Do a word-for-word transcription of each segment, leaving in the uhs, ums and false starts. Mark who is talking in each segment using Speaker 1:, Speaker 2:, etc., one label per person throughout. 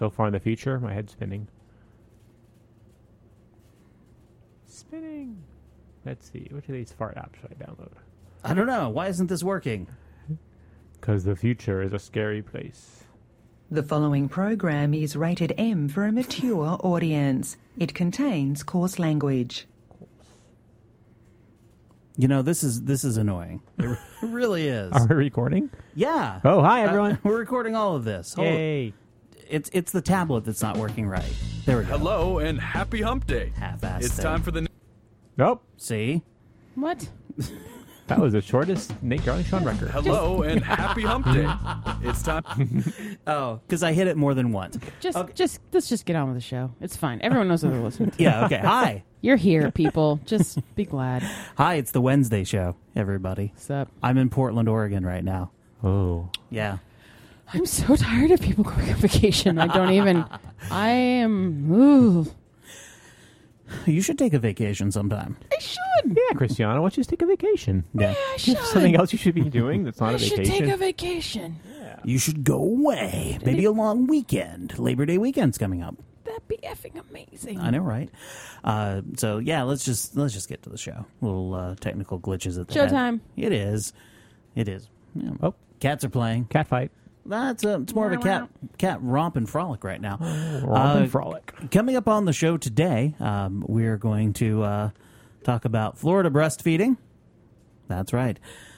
Speaker 1: So far in the future, my head's spinning. Spinning. Let's see. Which of these fart apps should I download?
Speaker 2: I don't know. Why isn't this working?
Speaker 1: Because the future is a scary place.
Speaker 3: The following program is rated M for a mature audience. It contains coarse language.
Speaker 2: You know, this is this is annoying. It really is.
Speaker 1: Are we recording?
Speaker 2: Yeah.
Speaker 1: Oh, hi, everyone.
Speaker 2: Uh, we're recording all of this. Hold-
Speaker 1: Yay.
Speaker 2: It's it's the tablet that's not working right. There we go.
Speaker 4: Hello and happy hump day.
Speaker 2: Half-assed
Speaker 4: It's
Speaker 2: thing.
Speaker 4: time for the...
Speaker 1: Nope.
Speaker 2: See?
Speaker 5: What?
Speaker 1: That was the shortest Nate Garling show on record.
Speaker 4: Hello and happy hump day. It's time...
Speaker 2: Oh, because I hit it more than once.
Speaker 5: Just,
Speaker 2: Okay.
Speaker 5: just let's just get on with the show. It's fine. Everyone knows what they're listening to.
Speaker 2: Yeah, okay. Hi.
Speaker 5: You're here, people. Just be glad.
Speaker 2: Hi, it's the Wednesday show, everybody.
Speaker 5: What's up?
Speaker 2: I'm in Portland, Oregon right now.
Speaker 1: Oh.
Speaker 2: Yeah.
Speaker 5: I'm so tired of people going on vacation. I don't even. I am. Ooh.
Speaker 2: You should take a vacation sometime.
Speaker 5: I should.
Speaker 1: Yeah, Cristiano, why don't you just take a vacation?
Speaker 2: Yeah.
Speaker 5: I
Speaker 1: Do you have
Speaker 5: should.
Speaker 1: something else you should be doing that's not
Speaker 5: I
Speaker 1: a
Speaker 5: should
Speaker 1: vacation?
Speaker 5: take a vacation.
Speaker 2: You should go away. Maybe a long weekend. Labor Day weekend's coming up.
Speaker 5: That'd be effing amazing.
Speaker 2: I know, right? Uh, so yeah, let's just let's just get to the show. Little uh, technical glitches at the head.
Speaker 5: Showtime.
Speaker 2: It is. It is. Yeah.
Speaker 1: Oh.
Speaker 2: Cats are playing.
Speaker 1: Cat fight.
Speaker 2: That's a, it's more of a cat cat romp and frolic right now.
Speaker 1: Romp
Speaker 2: Uh,
Speaker 1: and frolic.
Speaker 2: Coming up on the show today, um, we're going to uh, talk about Florida breastfeeding. That's right.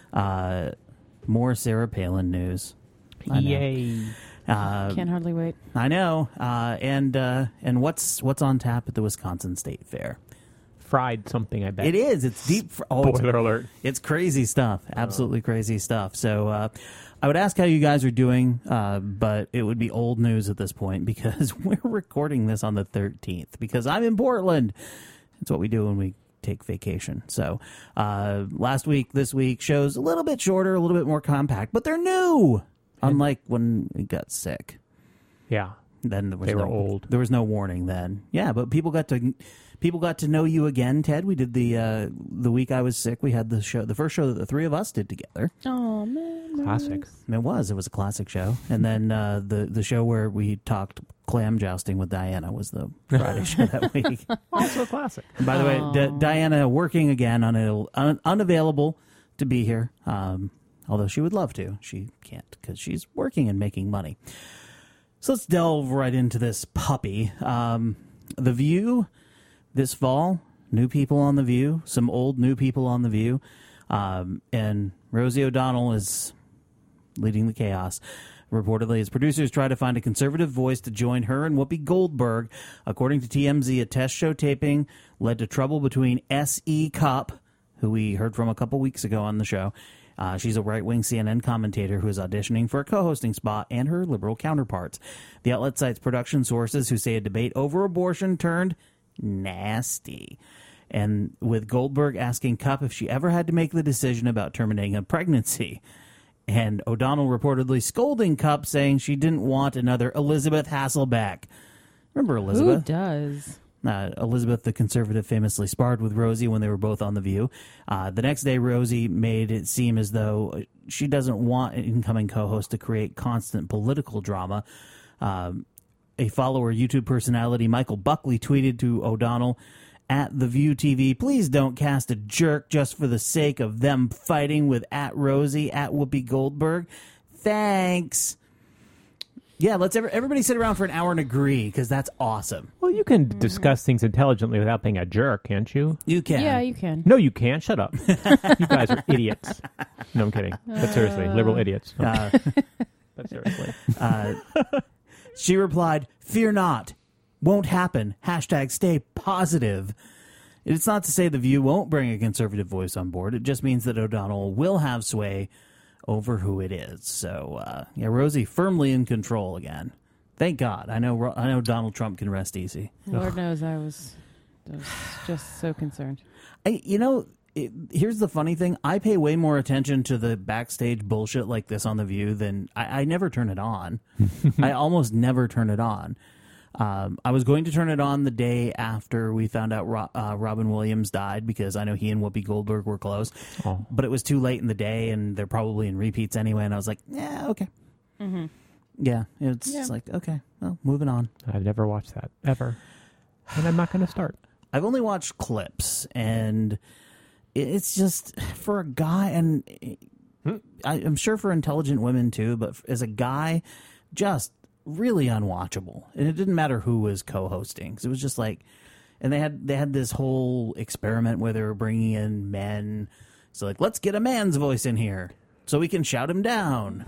Speaker 2: Uh, more Sarah Palin news. I know.
Speaker 1: Yay.
Speaker 2: Uh,
Speaker 5: Can't hardly wait.
Speaker 2: I know. Uh, and uh, and what's what's on tap at the Wisconsin State Fair?
Speaker 1: Fried something, I bet.
Speaker 2: It is. It's deep. Fr- oh, it's,
Speaker 1: Spoiler alert.
Speaker 2: it's crazy stuff. Absolutely crazy stuff. So uh, I would ask how you guys are doing, uh, but it would be old news at this point because we're recording this on the thirteenth because I'm in Portland. It's what we do when we take vacation. So uh, last week, this week, shows a little bit shorter, a little bit more compact, but they're new. Unlike when we got sick.
Speaker 1: Yeah.
Speaker 2: Then there was
Speaker 1: They were
Speaker 2: no,
Speaker 1: old.
Speaker 2: There was no warning then. Yeah, but people got to people got to know you again, Ted. We did the uh, the week I was sick. We had the show, the first show that the three of us did together.
Speaker 5: Oh man.
Speaker 1: Classic.
Speaker 2: It was. It was a classic show. And then uh, the the show where we talked clam jousting with Diana was the Friday show that week.
Speaker 1: Also a classic.
Speaker 2: And by the way, D- Diana working again on a un- unavailable to be here. Um, although she would love to, she can't because she's working and making money. So let's delve right into this puppy. Um, the View this fall, new people on The View, some old new people on The View, um, and Rosie O'Donnell is leading the chaos. Reportedly, as producers try to find a conservative voice to join her and Whoopi Goldberg. According to T M Z, a test show taping led to trouble between S E. Cupp, who we heard from a couple weeks ago on the show. Uh, she's a right-wing C N N commentator who is auditioning for a co-hosting spot, and her liberal counterparts. The outlet cites production sources who say a debate over abortion turned nasty. And with Goldberg asking Cupp if she ever had to make the decision about terminating a pregnancy. And O'Donnell reportedly scolding Cupp, saying she didn't want another Elizabeth Hasselbeck. Remember
Speaker 5: Who
Speaker 2: Elizabeth?
Speaker 5: does?
Speaker 2: Uh, Elizabeth, the conservative, famously sparred with Rosie when they were both on The View. Uh, the next day, Rosie made it seem as though she doesn't want an incoming co-host to create constant political drama. Um, a follower, YouTube personality Michael Buckley, tweeted to O'Donnell at The View T V, "Please don't cast a jerk just for the sake of them fighting with at Rosie, at Whoopi Goldberg. Thanks." Yeah, let's ever, everybody sit around for an hour and agree, because that's awesome.
Speaker 1: Well, you can discuss things intelligently without being a jerk, can't you?
Speaker 2: You can.
Speaker 5: Yeah, you can.
Speaker 1: No, you can't. Shut up. You guys are idiots. No, I'm kidding. But seriously, liberal idiots. No.
Speaker 2: Uh,
Speaker 1: But seriously.
Speaker 2: uh, she replied, "Fear not. Won't happen. Hashtag stay positive." It's not to say The View won't bring a conservative voice on board. It just means that O'Donnell will have sway over who it is. So, uh, yeah, Rosie firmly in control again. Thank God. I know I know Donald Trump can rest easy.
Speaker 5: Lord knows I was, I was just so concerned.
Speaker 2: I, you know, it, here's the funny thing. I pay way more attention to the backstage bullshit like this on The View than I, I never turn it on. I almost never turn it on. Um, I was going to turn it on the day after we found out Ro- uh, Robin Williams died because I know he and Whoopi Goldberg were close.
Speaker 1: Oh.
Speaker 2: But it was too late in the day, and they're probably in repeats anyway. And I was like, yeah, okay.
Speaker 5: Mm-hmm.
Speaker 2: Yeah, it's
Speaker 5: Yeah.
Speaker 2: like, okay, well, moving on.
Speaker 1: I've never watched that, ever. And I'm not going to start.
Speaker 2: I've only watched clips, and it's just, for a guy, and I, I'm sure for intelligent women too, but as a guy, just really unwatchable. And it didn't matter who was co-hosting. 'Cause it was just like, and they had they had this whole experiment where they were bringing in men. So like, let's get a man's voice in here so we can shout him down.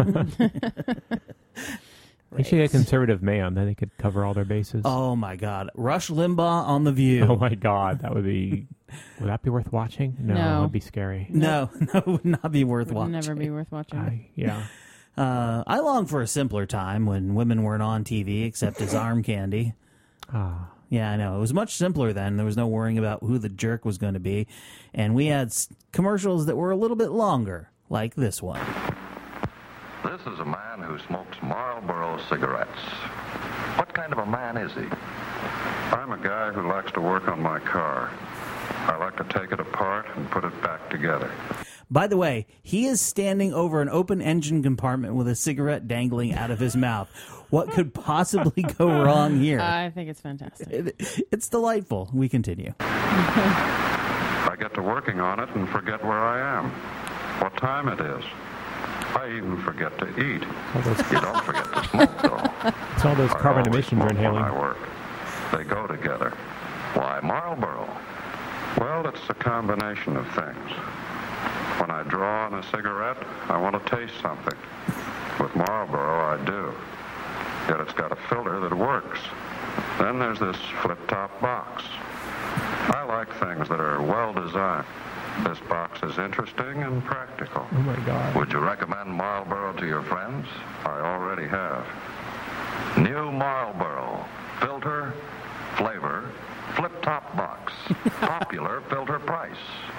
Speaker 1: They should get a conservative man, then they could cover all their bases.
Speaker 2: Oh my God, Rush Limbaugh on The View.
Speaker 1: Oh my God, that would be. Would that be worth watching? No,
Speaker 5: No.
Speaker 1: it would be scary.
Speaker 2: No, no, it would not be worth
Speaker 5: Would
Speaker 2: watching.
Speaker 5: never be worth watching.
Speaker 1: I, yeah.
Speaker 2: Uh, I long for a simpler time when women weren't on T V except as arm candy.
Speaker 1: Ah.
Speaker 2: Yeah, I know. It was much simpler then. There was no worrying about who the jerk was going to be. And we had s- commercials that were a little bit longer, like this one.
Speaker 6: This is a man who smokes Marlboro cigarettes. What kind of a man is he?
Speaker 7: I'm a guy who likes to work on my car. I like to take it apart and put it back together.
Speaker 2: By the way, he is standing over an open engine compartment with a cigarette dangling out of his mouth. What could possibly go wrong here?
Speaker 5: I think it's fantastic.
Speaker 2: It, it's delightful. We continue.
Speaker 7: I get to working on it and forget where I am, what time it is. I even forget to eat.
Speaker 6: You don't forget to smoke, though.
Speaker 1: It's all those
Speaker 7: I
Speaker 1: carbon
Speaker 7: always
Speaker 1: emissions you're
Speaker 7: smoke when
Speaker 1: inhaling.
Speaker 7: I work. They go together.
Speaker 6: Why Marlboro?
Speaker 7: Well, it's a combination of things. When I draw on a cigarette, I want to taste something. With Marlboro, I do. Yet it's got a filter that works. Then there's this flip-top box. I like things that are well designed. This box is interesting and practical.
Speaker 1: Oh my God.
Speaker 6: Would you recommend Marlboro to your friends?
Speaker 7: I already have.
Speaker 6: New Marlboro. Filter, flavor, flip-top box. Popular filter price.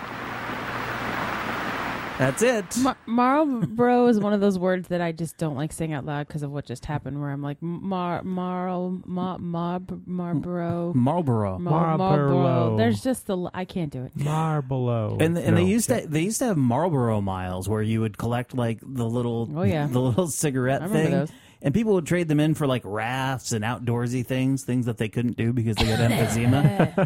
Speaker 2: That's it.
Speaker 5: Mar- Marlboro is one of those words that I just don't like saying out loud because of what just happened. Where I'm like Mar Marl Mar Mar Marlboro
Speaker 2: Marlboro.
Speaker 5: Mar-
Speaker 1: Marlboro.
Speaker 5: Marlboro. There's just a l- I can't do it.
Speaker 1: Marlboro.
Speaker 2: And and they
Speaker 1: No.
Speaker 2: used to they used to have Marlboro miles where you would collect like the little
Speaker 5: Oh, yeah.
Speaker 2: the little cigarette
Speaker 5: I remember
Speaker 2: thing.
Speaker 5: those.
Speaker 2: And people would trade them in for like rafts and outdoorsy things, things that they couldn't do because they got emphysema.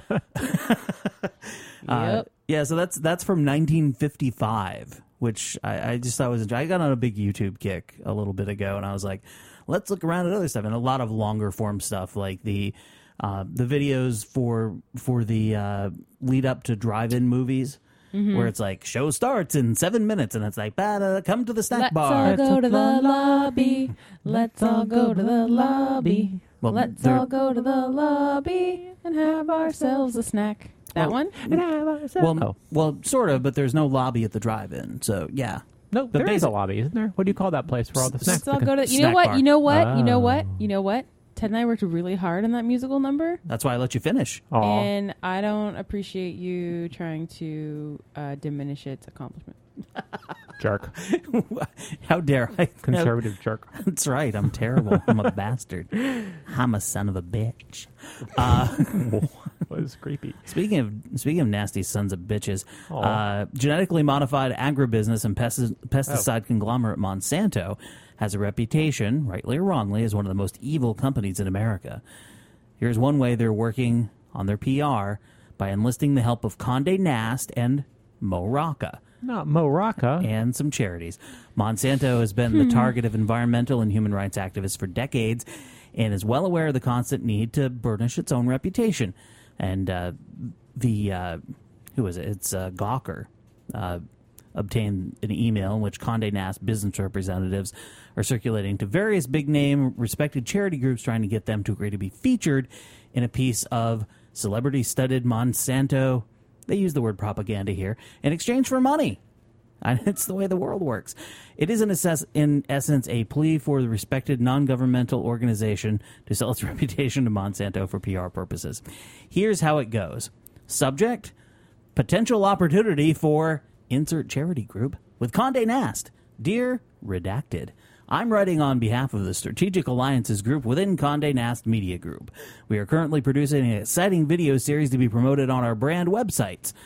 Speaker 2: Uh,
Speaker 5: Yep.
Speaker 2: yeah, so that's that's from nineteen fifty-five, which I, I just thought was. I got on a big YouTube kick a little bit ago, and I was like, let's look around at other stuff, and a lot of longer form stuff like the uh, the videos for for the uh, lead up to drive-in movies.
Speaker 5: Mm-hmm.
Speaker 2: Where it's like show starts in seven minutes, and it's like, "Bada, come to the snack
Speaker 5: Let's
Speaker 2: bar."
Speaker 5: all go to the lobby. Let's all go to the lobby.
Speaker 2: Well,
Speaker 5: Let's
Speaker 2: there-
Speaker 5: all go to the lobby and have ourselves a snack. That
Speaker 2: Well,
Speaker 5: one?
Speaker 2: Well,
Speaker 1: Oh.
Speaker 2: well, sort of, but there's no lobby at the drive-in, so yeah.
Speaker 1: No,
Speaker 2: The
Speaker 1: there is
Speaker 2: basic-
Speaker 1: a lobby, isn't there? What do you call that place where all the snacks?
Speaker 5: Let's all
Speaker 1: become-
Speaker 5: go to. You
Speaker 2: Snack
Speaker 5: know what?
Speaker 2: bar.
Speaker 5: You know what? You know what?
Speaker 1: Oh.
Speaker 5: You know what? Ted and I worked really hard on that musical number,
Speaker 2: That's why I let you finish.
Speaker 1: Aw.
Speaker 5: and I don't appreciate you trying to uh, diminish its accomplishment.
Speaker 1: Jerk.
Speaker 2: How dare I?
Speaker 1: Conservative jerk.
Speaker 2: That's right. I'm terrible. I'm a bastard. I'm a son of a bitch. Uh,
Speaker 1: That was creepy.
Speaker 2: speaking of speaking of nasty sons of bitches,
Speaker 1: Aw.
Speaker 2: uh, genetically modified agribusiness and pesti- pesticide
Speaker 1: Oh.
Speaker 2: conglomerate Monsanto has a reputation, rightly or wrongly, as one of the most evil companies in America. Here's one way they're working on their P R by enlisting the help of Condé Nast and Mo Rocca.
Speaker 1: Not Mo Rocca.
Speaker 2: And some charities. Monsanto has been the target of environmental and human rights activists for decades and is well aware of the constant need to burnish its own reputation. And uh, the, uh, who is it? It's uh, Gawker. Uh, obtained an email in which Condé Nast business representatives are circulating to various big-name, respected charity groups trying to get them to agree to be featured in a piece of celebrity-studded Monsanto, they use the word propaganda here, in exchange for money. And it's the way the world works. It is, in, assess- in essence, a plea for the respected non-governmental organization to sell its reputation to Monsanto for P R purposes. Here's how it goes. Subject, potential opportunity for insert charity group with Condé Nast. Dear Redacted, I'm writing on behalf of the Strategic Alliances Group within Condé Nast Media Group. We are currently producing an exciting video series to be promoted on our brand websites.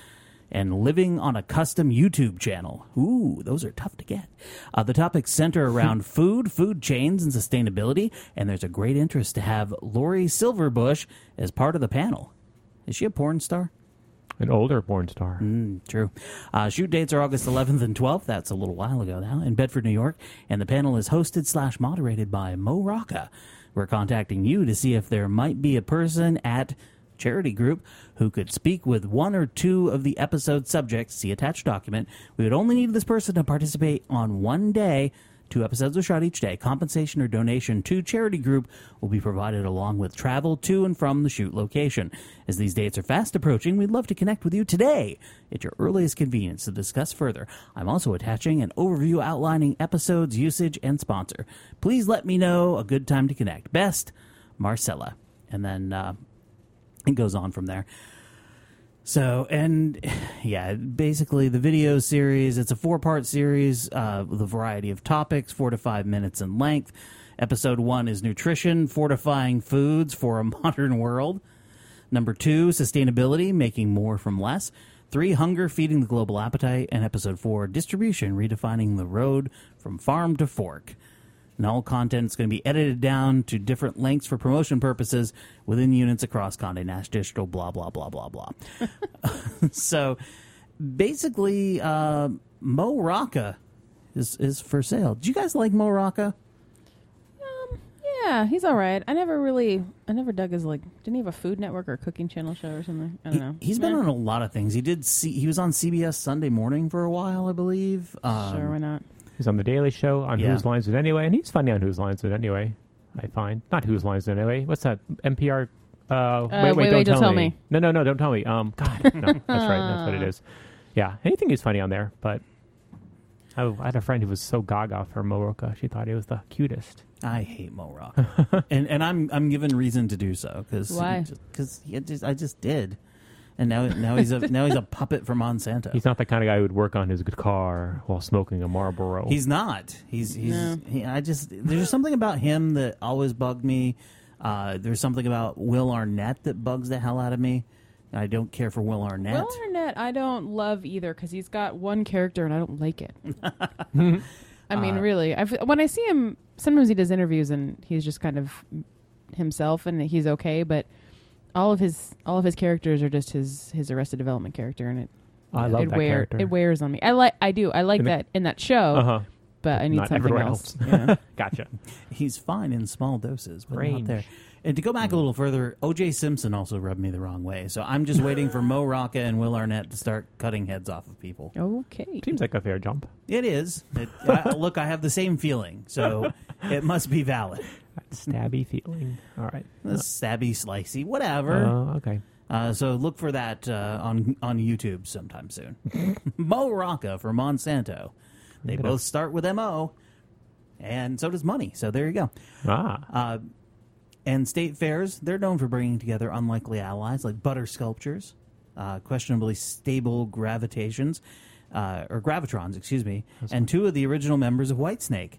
Speaker 2: and living on a custom YouTube channel. Ooh, those are tough to get. Uh, the topics center around food, food chains, and sustainability, and there's a great interest to have Lori Silverbush as part of the panel. Is she a porn star?
Speaker 1: An older porn star.
Speaker 2: Mm, true. Uh, shoot dates are August eleventh and twelfth. That's a little while ago now, in Bedford, New York. And the panel is hosted slash moderated by Mo Rocca. We're contacting you to see if there might be a person at Charity Group who could speak with one or two of the episode subjects. See attached document. We would only need this person to participate on one day. Two episodes are shot each day. Compensation or donation to Charity Group will be provided along with travel to and from the shoot location. As these dates are fast approaching, we'd love to connect with you today at your earliest convenience to discuss further. I'm also attaching an overview outlining episodes, usage, and sponsor. Please let me know a good time to connect. Best, Marcella. And then uh, it goes on from there. So, and yeah, basically the video series, it's a four-part series uh, with a variety of topics, four to five minutes in length. Episode one is nutrition, fortifying foods for a modern world. Number two, sustainability, making more from less. Three, hunger, feeding the global appetite. And episode four, distribution, redefining the road from farm to fork. And all content is going to be edited down to different lengths for promotion purposes within units across Condé Nast Digital, blah, blah, blah, blah, blah. So basically, uh, Mo Rocca is, is for sale. Do you guys like Mo Rocca?
Speaker 5: Um, yeah, he's all right. I never really, I never dug his, like, didn't he have a Food Network or a cooking channel show or something? I don't
Speaker 2: He,
Speaker 5: know.
Speaker 2: he's been
Speaker 5: Yeah.
Speaker 2: on a lot of things. He did see, he was on C B S Sunday Morning for a while, I believe. Um,
Speaker 5: Sure, why not?
Speaker 1: He's on The Daily Show, on
Speaker 2: Yeah.
Speaker 1: Whose Lines Is It Anyway, and he's funny on Whose Lines Is It Anyway, I find. Not Whose Lines Is It Anyway. What's that? N P R? Uh, wait, wait,
Speaker 5: wait,
Speaker 1: don't,
Speaker 5: wait,
Speaker 1: tell,
Speaker 5: don't tell
Speaker 1: me.
Speaker 5: me.
Speaker 1: No, no, no, don't tell me. Um, God, no, that's right. That's what it is. Yeah, anything is funny on there, but I, I had a friend who was so gaga for Mo Rocca. She thought he was the cutest.
Speaker 2: I hate Mo Rocca. and and I'm I'm given reason to do so. Cause
Speaker 5: Why?
Speaker 2: Because just, I just did. And now now he's a now he's a puppet for Monsanto.
Speaker 1: He's not the kind of guy who would work on his guitar while smoking a Marlboro.
Speaker 2: He's not. He's he's.
Speaker 5: No.
Speaker 2: He, I just there's something about him that always bugged me. Uh, there's something about Will Arnett that bugs the hell out of me. I don't care for Will Arnett.
Speaker 5: Will Arnett, I don't love either because he's got one character and I don't like it. I mean,
Speaker 2: Uh,
Speaker 5: really, I've, when I see him, sometimes he does interviews and he's just kind of himself and he's okay, but all of his all of his characters are just his his Arrested Development character, and it
Speaker 1: I love
Speaker 5: it
Speaker 1: that
Speaker 5: wear,
Speaker 1: character.
Speaker 5: It wears on me. I like I do I like
Speaker 1: In the-
Speaker 5: that in that show,
Speaker 1: Uh-huh.
Speaker 5: but I need
Speaker 1: Not
Speaker 5: something
Speaker 1: everywhere
Speaker 5: else.
Speaker 1: else.
Speaker 5: Yeah.
Speaker 1: Gotcha.
Speaker 2: He's fine in small doses, but not
Speaker 1: Range.
Speaker 2: there. And to go back a little further, O J Simpson also rubbed me the wrong way. So I'm just waiting for Mo Rocca and Will Arnett to start cutting heads off of people.
Speaker 5: Okay.
Speaker 1: Seems like a fair jump.
Speaker 2: It is. It, I, look, I have the same feeling, so it must be valid.
Speaker 1: That stabby feeling. All right.
Speaker 2: Stabby, slicey, whatever.
Speaker 1: Uh, okay.
Speaker 2: Uh, so look for that uh, on on YouTube sometime soon. Mo Rocca for Monsanto. They
Speaker 1: Look it
Speaker 2: both
Speaker 1: up.
Speaker 2: start with M O, and so does money. So there you go.
Speaker 1: Ah.
Speaker 2: Uh, and state fairs, they're known for bringing together unlikely allies like butter sculptures, uh, questionably stable gravitations, uh, or gravitrons, excuse me, and two of the original members of Whitesnake.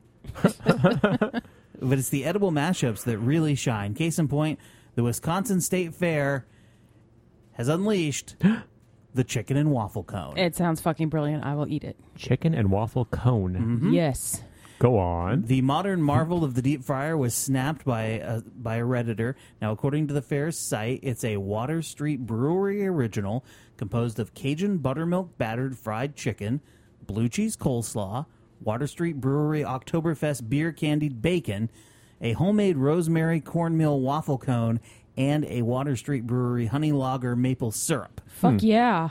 Speaker 2: But it's the edible mashups that really shine. Case in point, the Wisconsin State Fair has unleashed the chicken and waffle cone.
Speaker 5: It sounds fucking brilliant. I will eat it.
Speaker 1: Chicken and waffle cone.
Speaker 2: Mm-hmm.
Speaker 5: Yes.
Speaker 1: Go on.
Speaker 2: The modern marvel of the deep fryer was snapped by a, by a Redditor. Now, according to the fair's site, it's a Water Street Brewery original composed of Cajun buttermilk battered fried chicken, blue cheese coleslaw, Water Street Brewery Oktoberfest beer candied bacon, a homemade rosemary cornmeal waffle cone, and a Water Street Brewery honey lager maple syrup.
Speaker 5: Fuck yeah.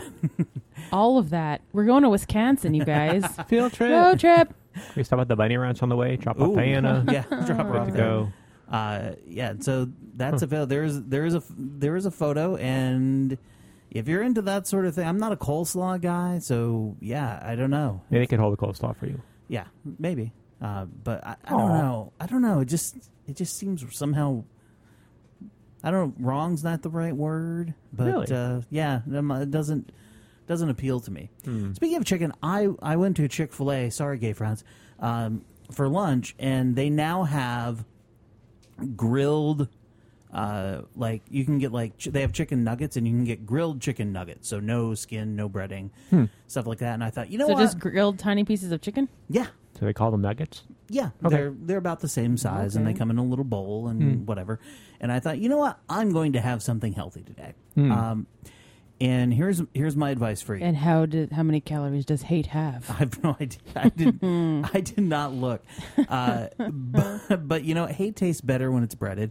Speaker 5: All of that. We're going to Wisconsin, you guys.
Speaker 1: Field trip.
Speaker 5: Road trip.
Speaker 1: We stop at the Bunny Ranch on the way. Drop off
Speaker 2: Ooh.
Speaker 1: Diana.
Speaker 2: Yeah, drop her
Speaker 1: Good
Speaker 2: off
Speaker 1: to
Speaker 2: there.
Speaker 1: go.
Speaker 2: Uh, yeah, so that's a there is there is a there is a photo, and if you're into that sort of thing, I'm not a coleslaw guy, so yeah, I don't know.
Speaker 1: Maybe they could hold the coleslaw for you.
Speaker 2: Yeah, maybe, uh, but I, I don't
Speaker 1: Aw.
Speaker 2: know. I don't know. It just it just seems somehow. I don't know. Wrong's not the right word, but
Speaker 1: Really?
Speaker 2: uh, yeah, it doesn't doesn't appeal to me.
Speaker 1: Hmm.
Speaker 2: Speaking of chicken, I I went to Chick-fil-A. Sorry, gay friends, um, for lunch, and they now have grilled Uh, like you can get like ch- they have chicken nuggets, and you can get grilled chicken nuggets, so no skin, no breading,
Speaker 1: Hmm.
Speaker 2: stuff like that. And I thought, you know
Speaker 5: So
Speaker 2: what?
Speaker 5: just grilled tiny pieces of chicken?
Speaker 2: yeah,
Speaker 1: So they call them nuggets?
Speaker 2: yeah,
Speaker 1: Okay.
Speaker 2: they're they're about the same size, and they
Speaker 5: Okay.
Speaker 2: come in a little bowl and
Speaker 1: Hmm.
Speaker 2: whatever. And I thought, you know what? I'm going to have something healthy today.
Speaker 1: Hmm.
Speaker 2: Um, and here's here's my advice for you.
Speaker 5: And how did how many calories does hate have?
Speaker 2: I have no idea. I did. I did not look. Uh, but, but you know, hate tastes better when it's breaded,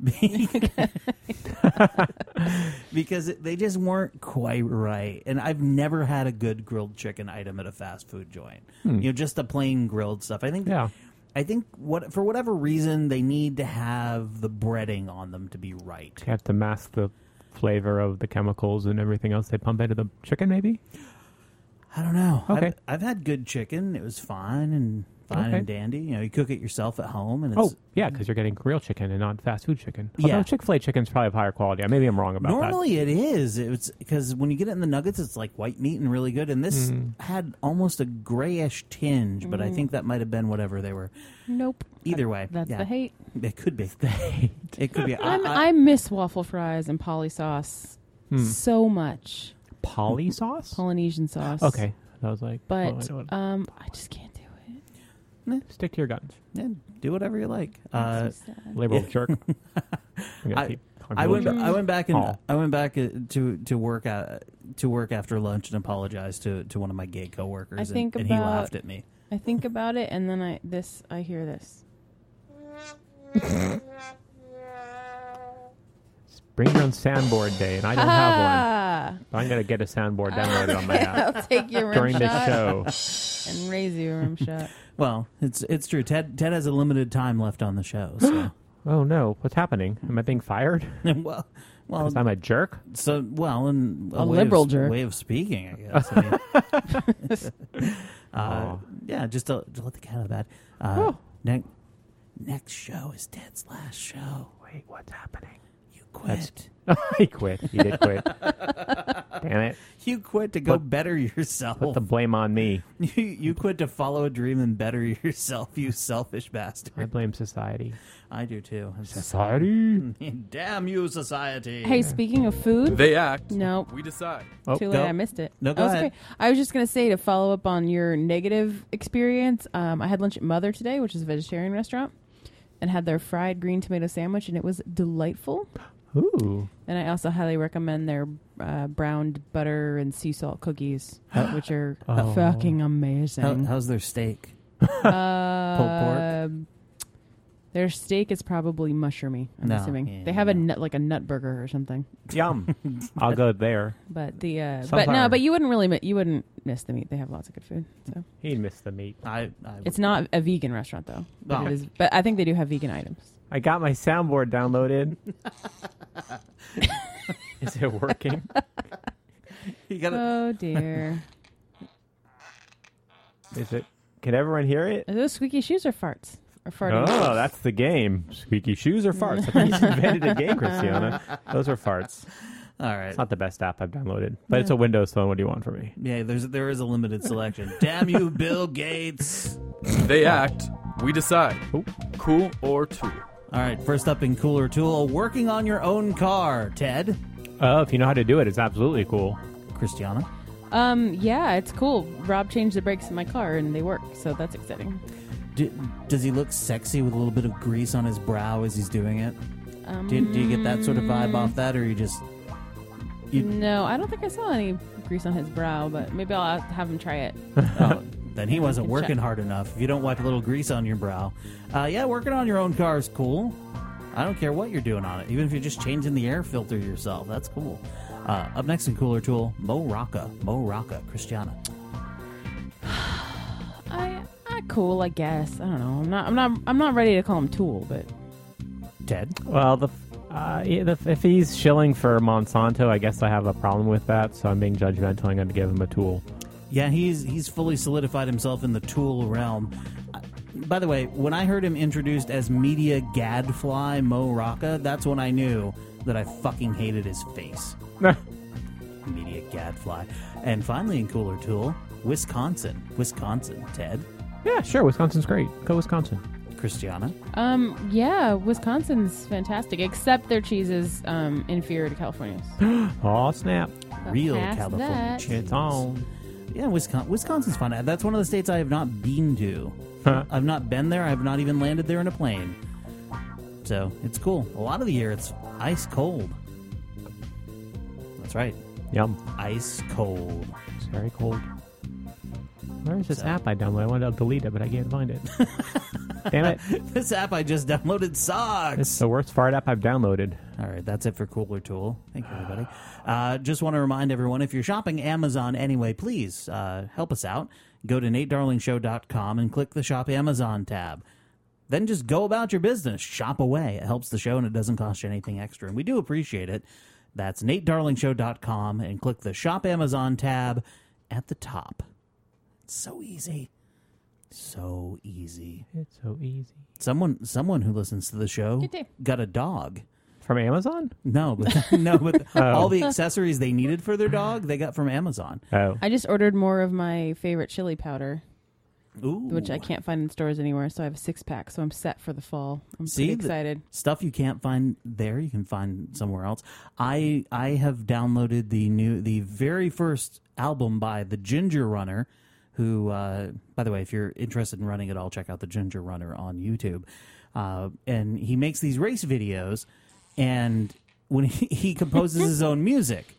Speaker 2: because it, they just weren't quite right. And I've never had a good grilled chicken item at a fast food joint.
Speaker 1: Hmm.
Speaker 2: You know, just the plain grilled stuff. I think.
Speaker 1: Yeah.
Speaker 2: I think what for whatever reason they need to have the breading on them to be right.
Speaker 1: You have to mask the flavor of the chemicals and everything else they pump into the chicken, maybe?
Speaker 2: I don't know.
Speaker 1: Okay.
Speaker 2: I've, I've had good chicken. It was fine and fine
Speaker 1: Okay.
Speaker 2: and dandy. You know, you cook it yourself at home, and it's
Speaker 1: Oh, yeah, because you're getting real chicken and not fast food chicken. Although
Speaker 2: Yeah.
Speaker 1: Chick-fil-A chicken's probably of higher quality. Maybe I'm wrong about
Speaker 2: normally it is. It's because when you get it in the nuggets, it's like white meat and really good. And this
Speaker 1: Mm.
Speaker 2: had almost a grayish tinge, but I think that might have been whatever they were.
Speaker 5: Nope.
Speaker 2: Either way,
Speaker 5: That's
Speaker 2: yeah.
Speaker 5: the hate.
Speaker 2: It could be. It could be. I,
Speaker 5: I'm,
Speaker 2: I,
Speaker 5: I miss waffle fries and poly sauce
Speaker 1: Hmm.
Speaker 5: so much.
Speaker 1: that. Poly sauce?
Speaker 5: Polynesian sauce.
Speaker 1: Okay. I was like,
Speaker 5: But
Speaker 1: oh, I know what-
Speaker 5: um, I just can't do it.
Speaker 1: stick to your guns.
Speaker 2: yeah, do whatever you like.
Speaker 5: It's
Speaker 2: Uh,
Speaker 5: so sad.
Speaker 1: Liberal jerk. I'm gonna
Speaker 2: I-
Speaker 1: keep calling
Speaker 2: I
Speaker 1: people
Speaker 2: went.
Speaker 1: jerks.
Speaker 2: I went back and
Speaker 1: Oh.
Speaker 2: I went back uh, to to work at, to work after lunch and apologized to, to one of my gay coworkers.
Speaker 5: I
Speaker 2: and-
Speaker 5: think
Speaker 2: and, he
Speaker 5: about-
Speaker 2: laughed at me.
Speaker 5: I think about it, and then I this I hear this.
Speaker 1: Bring your own soundboard day, and I don't have
Speaker 5: Ah!
Speaker 1: one. I'm gonna get a soundboard downloaded on my app
Speaker 5: I'll take your rim
Speaker 1: during this
Speaker 5: shot
Speaker 1: show.
Speaker 5: and raise you a rim shot.
Speaker 2: Well, it's it's true. Ted Ted has a limited time left on the show. So.
Speaker 1: Oh no, what's happening? Am I being fired?
Speaker 2: well, well,
Speaker 1: 'Cause I'm a jerk.
Speaker 2: so well, and
Speaker 5: A
Speaker 2: way
Speaker 5: liberal
Speaker 2: of,
Speaker 5: jerk.
Speaker 2: way of speaking, I guess. I mean, uh,
Speaker 1: Oh.
Speaker 2: yeah, just to, to let the cat out of the bag. Uh,
Speaker 1: Oh.
Speaker 2: next next show is Ted's last show.
Speaker 1: Wait, what's happening?
Speaker 2: You quit.
Speaker 1: He quit. He did quit. Damn it!
Speaker 2: You quit to go
Speaker 1: Put-
Speaker 2: better yourself.
Speaker 1: Put the blame on me.
Speaker 2: you, you quit to follow a dream and better yourself. You selfish bastard.
Speaker 1: I blame society.
Speaker 2: I do too.
Speaker 1: Society.
Speaker 2: Damn you, society.
Speaker 5: Hey, speaking of food,
Speaker 4: They act.
Speaker 5: Nope.
Speaker 4: We decide.
Speaker 1: Oh,
Speaker 5: too late.
Speaker 2: go.
Speaker 5: I missed it.
Speaker 2: No, go
Speaker 5: Oh, it's
Speaker 2: ahead.
Speaker 5: okay. I was just gonna say to follow up on your negative experience. Um, I had lunch at Mother today, which is a vegetarian restaurant, and had their fried green tomato sandwich, and it was delightful.
Speaker 1: Ooh.
Speaker 5: And I also highly recommend their uh, browned butter and sea salt cookies, which are
Speaker 1: Oh.
Speaker 5: fucking amazing.
Speaker 2: How, how's their steak?
Speaker 5: uh, Their steak is probably mushroomy. I'm
Speaker 2: No,
Speaker 5: assuming
Speaker 2: yeah,
Speaker 5: they have a
Speaker 2: no.
Speaker 5: nut like a nut burger or something.
Speaker 1: Yum. I'll go there.
Speaker 5: But the uh,
Speaker 1: Some
Speaker 5: but no,
Speaker 1: are-
Speaker 5: but you wouldn't really mi- you wouldn't miss the meat. They have lots of good food. So
Speaker 1: He'd miss the meat.
Speaker 2: I, I
Speaker 5: it's not a vegan restaurant though. But,
Speaker 2: No.
Speaker 5: it is, but I think they do have vegan items.
Speaker 1: I got my soundboard downloaded. Is it working?
Speaker 2: You gotta.
Speaker 5: Oh dear.
Speaker 1: Is it? Can everyone hear it?
Speaker 5: Are those squeaky shoes or farts? Or farting?
Speaker 1: Oh, that's the game. Squeaky shoes or farts? I think you invented a game, Christiana. Those are farts.
Speaker 2: All right.
Speaker 1: It's not the best app I've downloaded, but it's a Windows phone. What do you want from me?
Speaker 2: Yeah, there's there is a limited selection. Damn you, Bill Gates!
Speaker 4: They act. We decide.
Speaker 1: Oh.
Speaker 4: Cool or tool.
Speaker 2: All right, first up in Cooler Tool, working on your own car. Ted,
Speaker 1: Oh, if you know how to do it, it's absolutely cool.
Speaker 2: Christiana.
Speaker 5: Um. Yeah, it's cool. Rob changed the brakes in my car and they work, so that's exciting.
Speaker 2: Do, does he look sexy with a little bit of grease on his brow as he's doing it?
Speaker 5: Um,
Speaker 2: Do, do you get that sort of vibe off that, or you just you?
Speaker 5: No, I don't think I saw any grease on his brow, but maybe I'll have him try it.
Speaker 2: Oh, then he wasn't
Speaker 5: can
Speaker 2: working
Speaker 5: check.
Speaker 2: hard enough. If you don't wipe a little grease on your brow, uh, yeah, working on your own car is cool. I don't care what you're doing on it, even if you're just changing the air filter yourself. That's cool. Uh, up next in Cooler Tool, Mo Rocca. Mo Rocca, Christiana.
Speaker 5: I, I cool, I guess. I don't know. I'm not. I'm not. I'm not ready to call him Tool, but
Speaker 2: Ted.
Speaker 1: Well, the, uh, yeah, the if he's shilling for Monsanto, I guess I have a problem with that. So I'm being judgmental. I'm going to give him a tool.
Speaker 2: Yeah, he's he's fully solidified himself in the tool realm. Uh, by the way, when I heard him introduced as media gadfly Mo Rocca, that's when I knew that I fucking hated his face. Media gadfly. And finally in Cooler Tool, Wisconsin. Wisconsin, Ted.
Speaker 1: Yeah, sure. Wisconsin's great. Go Wisconsin.
Speaker 2: Christiana.
Speaker 5: Um, yeah, Wisconsin's fantastic, except their cheese is um, inferior to California's.
Speaker 1: Oh, snap.
Speaker 5: But
Speaker 2: Real
Speaker 5: past
Speaker 2: California
Speaker 5: that-
Speaker 2: cheese.
Speaker 1: It's on.
Speaker 2: Yeah, Wisconsin, Wisconsin's fun. That's one of the states I have not been to.
Speaker 1: Huh.
Speaker 2: I've not been there. I've not even landed there in a plane. So it's cool. A lot of the year it's ice cold. That's right.
Speaker 1: Yum.
Speaker 2: Ice cold.
Speaker 1: It's very cold. Where is this
Speaker 2: So-
Speaker 1: app I downloaded? I wanted to delete it, but I can't find it. Damn it.
Speaker 2: This app I just downloaded sucks.
Speaker 1: It's the worst fart app I've downloaded.
Speaker 2: All right, that's it for Cooler Tool. Thank you, everybody. Uh, just want to remind everyone, if you're shopping Amazon anyway, please uh, help us out. Go to nate darling show dot com and click the Shop Amazon tab. Then just go about your business. Shop away. It helps the show, and it doesn't cost you anything extra. And we do appreciate it. That's nate darling show dot com and click the Shop Amazon tab at the top. It's so easy. So easy.
Speaker 1: It's so easy.
Speaker 2: Someone someone who listens to the show
Speaker 5: Good day.
Speaker 2: got a dog.
Speaker 1: From Amazon?
Speaker 2: No, but no, but
Speaker 1: Oh.
Speaker 2: all the accessories they needed for their dog, they got from Amazon.
Speaker 1: Oh.
Speaker 5: I just ordered more of my favorite chili powder,
Speaker 2: Ooh.
Speaker 5: which I can't find in stores anywhere. So I have a six pack. So I'm set for the fall. I'm
Speaker 2: See,
Speaker 5: pretty
Speaker 2: the
Speaker 5: excited.
Speaker 2: Stuff you can't find there, you can find somewhere else. I I have downloaded the new, the very first album by the Ginger Runner, who, uh, by the way, if you're interested in running at all, check out the Ginger Runner on YouTube. Uh, and he makes these race videos, and when he, he composes his own music,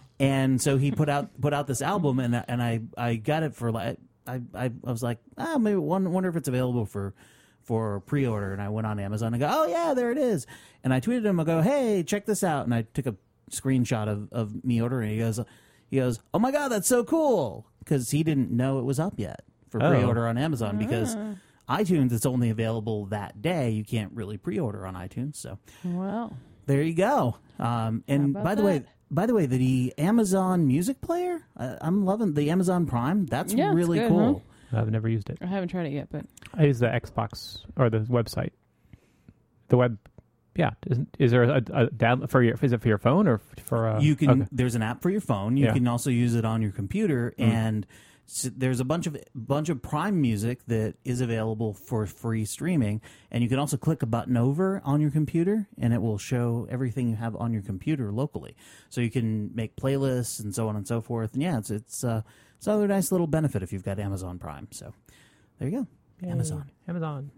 Speaker 2: and so he put out put out this album, and and I I got it for like I I, I was like, ah, maybe one wonder if it's available for for pre-order, and I went on Amazon and go, oh yeah, there it is, and I tweeted him, I go, hey, check this out, and I took a screenshot of, of me ordering. He goes, he goes, oh my god, that's so cool, because he didn't know it was up yet for
Speaker 1: Oh.
Speaker 2: pre-order on Amazon, because iTunes, it's only available that day. You can't really pre-order on iTunes, so
Speaker 5: Wow.
Speaker 2: there you go. Um, and
Speaker 5: about
Speaker 2: by the way,
Speaker 5: that?
Speaker 2: by the way, the Amazon Music Player, uh, I'm loving the Amazon Prime. That's
Speaker 5: Yeah, it's
Speaker 2: really
Speaker 5: good,
Speaker 2: cool.
Speaker 1: I've never used it.
Speaker 5: I haven't tried it yet, but
Speaker 1: I use the Xbox or the website. The web, yeah. Is, is there a, a download for your? Is it for your phone or for? Uh,
Speaker 2: You can.
Speaker 1: okay.
Speaker 2: There's an app for your phone. You
Speaker 1: Yeah.
Speaker 2: can also use it on your computer, and s there's a bunch of bunch of Prime music that is available for free streaming. And you can also click a button over on your computer, and it will show everything you have on your computer locally. So you can make playlists and so on and so forth. And yeah, it's it's uh, it's another nice little benefit if you've got Amazon Prime. So there you go,
Speaker 1: Yay.
Speaker 2: Amazon.
Speaker 1: Amazon.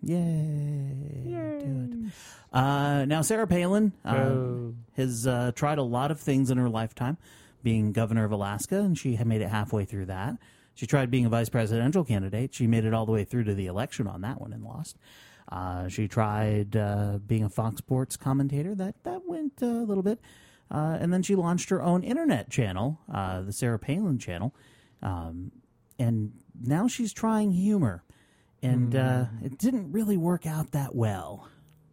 Speaker 2: Yay! Do it. Uh, now, Sarah Palin uh,
Speaker 1: Oh.
Speaker 2: has uh, tried a lot of things in her lifetime, being governor of Alaska, and she had made it halfway through that. She tried being a vice presidential candidate. She made it all the way through to the election on that one and lost. Uh, she tried uh, being a Fox Sports commentator. That that went uh, a little bit. Uh, and then she launched her own internet channel, uh, the Sarah Palin channel. Um, and now she's trying humor. And uh, it didn't really work out that well.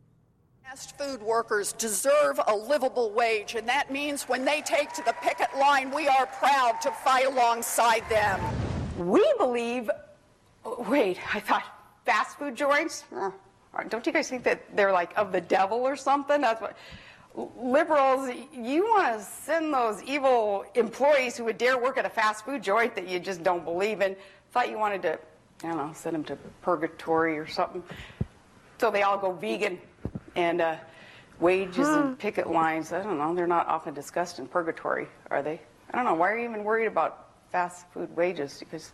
Speaker 8: Fast food workers deserve a livable wage, and that means when they take to the picket line, we are proud to fight alongside them.
Speaker 9: We believe. Wait, I thought fast food joints? Uh, don't you guys think that they're like of the devil or something? That's what. Liberals, you want to send those evil employees who would dare work at a fast food joint that you just don't believe in. Thought you wanted to, I don't know, send them to purgatory or something. So they all go vegan. And uh, wages and picket lines, I don't know, they're not often discussed in purgatory, are they? I don't know, why are you even worried about fast food wages? Because,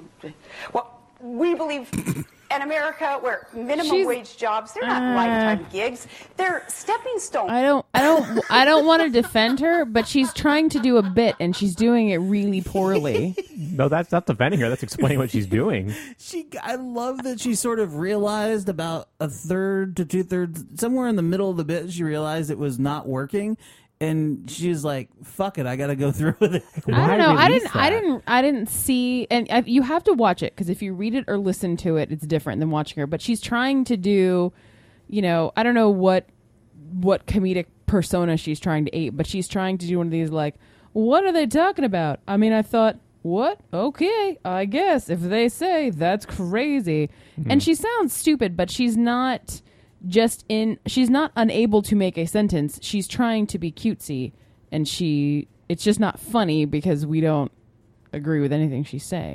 Speaker 9: well, we believe in America where minimum
Speaker 5: She's-
Speaker 9: wage jobs, they're not
Speaker 5: Uh,
Speaker 9: lifetime gigs. They're stepping stones.
Speaker 5: I don't, I don't, I don't want to defend her, but she's trying to do a bit and she's doing it really poorly.
Speaker 1: No, that's not defending her. That's explaining what she's doing.
Speaker 2: She, I love that she sort of realized about a third to two thirds, somewhere in the middle of the bit, she realized it was not working, and she was like, "Fuck it, I got to go through with it."
Speaker 5: I don't know. I
Speaker 1: release
Speaker 5: didn't. I
Speaker 1: that?
Speaker 5: didn't. I didn't see. And I, you have to watch it because if you read it or listen to it, it's different than watching her. But she's trying to do, you know, I don't know what what comedic persona she's trying to ape, but she's trying to do one of these like, what are they talking about? I mean, I thought, what? Okay, I guess if they say that's crazy,
Speaker 1: Mm-hmm.
Speaker 5: and she sounds stupid, but she's not. Just in, she's not unable to make a sentence. She's trying to be cutesy, and she, it's just not funny because we don't agree with anything she's saying.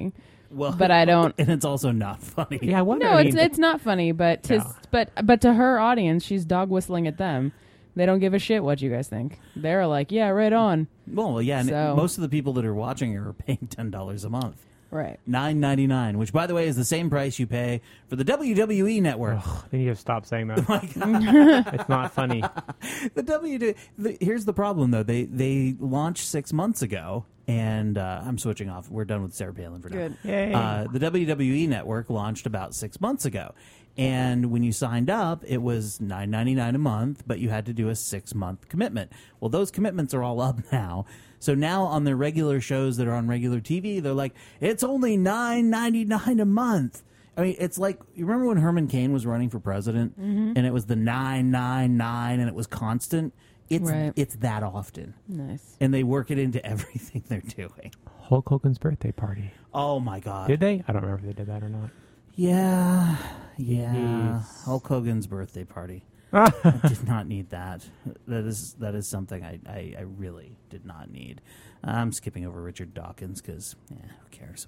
Speaker 2: Well,
Speaker 5: but I don't.
Speaker 2: And it's also not funny.
Speaker 1: Yeah, I wonder.
Speaker 5: No,
Speaker 1: I
Speaker 5: it's
Speaker 1: mean,
Speaker 5: it's not funny, but to
Speaker 1: No.
Speaker 5: but but to her audience, she's dog whistling at them. They don't give a shit what you guys think. They're like, yeah, right on.
Speaker 2: Well, yeah, and
Speaker 5: So-
Speaker 2: most of the people that are watching her are paying ten dollars a month.
Speaker 5: Right.
Speaker 2: nine ninety-nine, which, by the way, is the same price you pay for the W W E Network.
Speaker 1: Ugh, they need to stop saying that.
Speaker 2: My God.
Speaker 1: It's not funny.
Speaker 2: The W W E. The, here's the problem, though. They they launched six months ago, and uh, I'm switching off. We're done with Sarah Palin for now.
Speaker 5: Good.
Speaker 1: Yay.
Speaker 2: Uh, the W W E Network launched about six months ago, and when you signed up, it was nine ninety-nine a month, but you had to do a six month commitment. Well, those commitments are all up now. So now on their regular shows that are on regular T V, they're like, it's only nine ninety-nine a month. I mean, it's like, you remember when Herman Cain was running for president,
Speaker 5: Mm-hmm.
Speaker 2: and it was the nine nine nine, and it was constant. It's
Speaker 5: Right.
Speaker 2: it's that often,
Speaker 5: Nice.
Speaker 2: and they work it into everything they're doing.
Speaker 1: Hulk Hogan's birthday party.
Speaker 2: Oh my God!
Speaker 1: Did they? I don't remember if they did that or not.
Speaker 2: Yeah, yeah.
Speaker 1: Yes.
Speaker 2: Hulk Hogan's birthday party. I did not need that. That is that is something I, I, I really did not need. I'm skipping over Richard Dawkins because, yeah, who cares?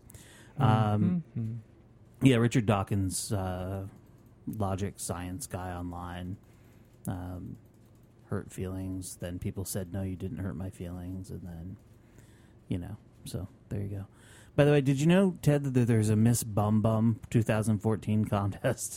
Speaker 2: Um,
Speaker 1: Mm-hmm.
Speaker 2: yeah, Richard Dawkins, uh, logic science guy online, um, hurt feelings. Then people said, no, you didn't hurt my feelings. And then, you know, so there you go. By the way, did you know, Ted, that there's a Miss Bum Bum twenty fourteen contest?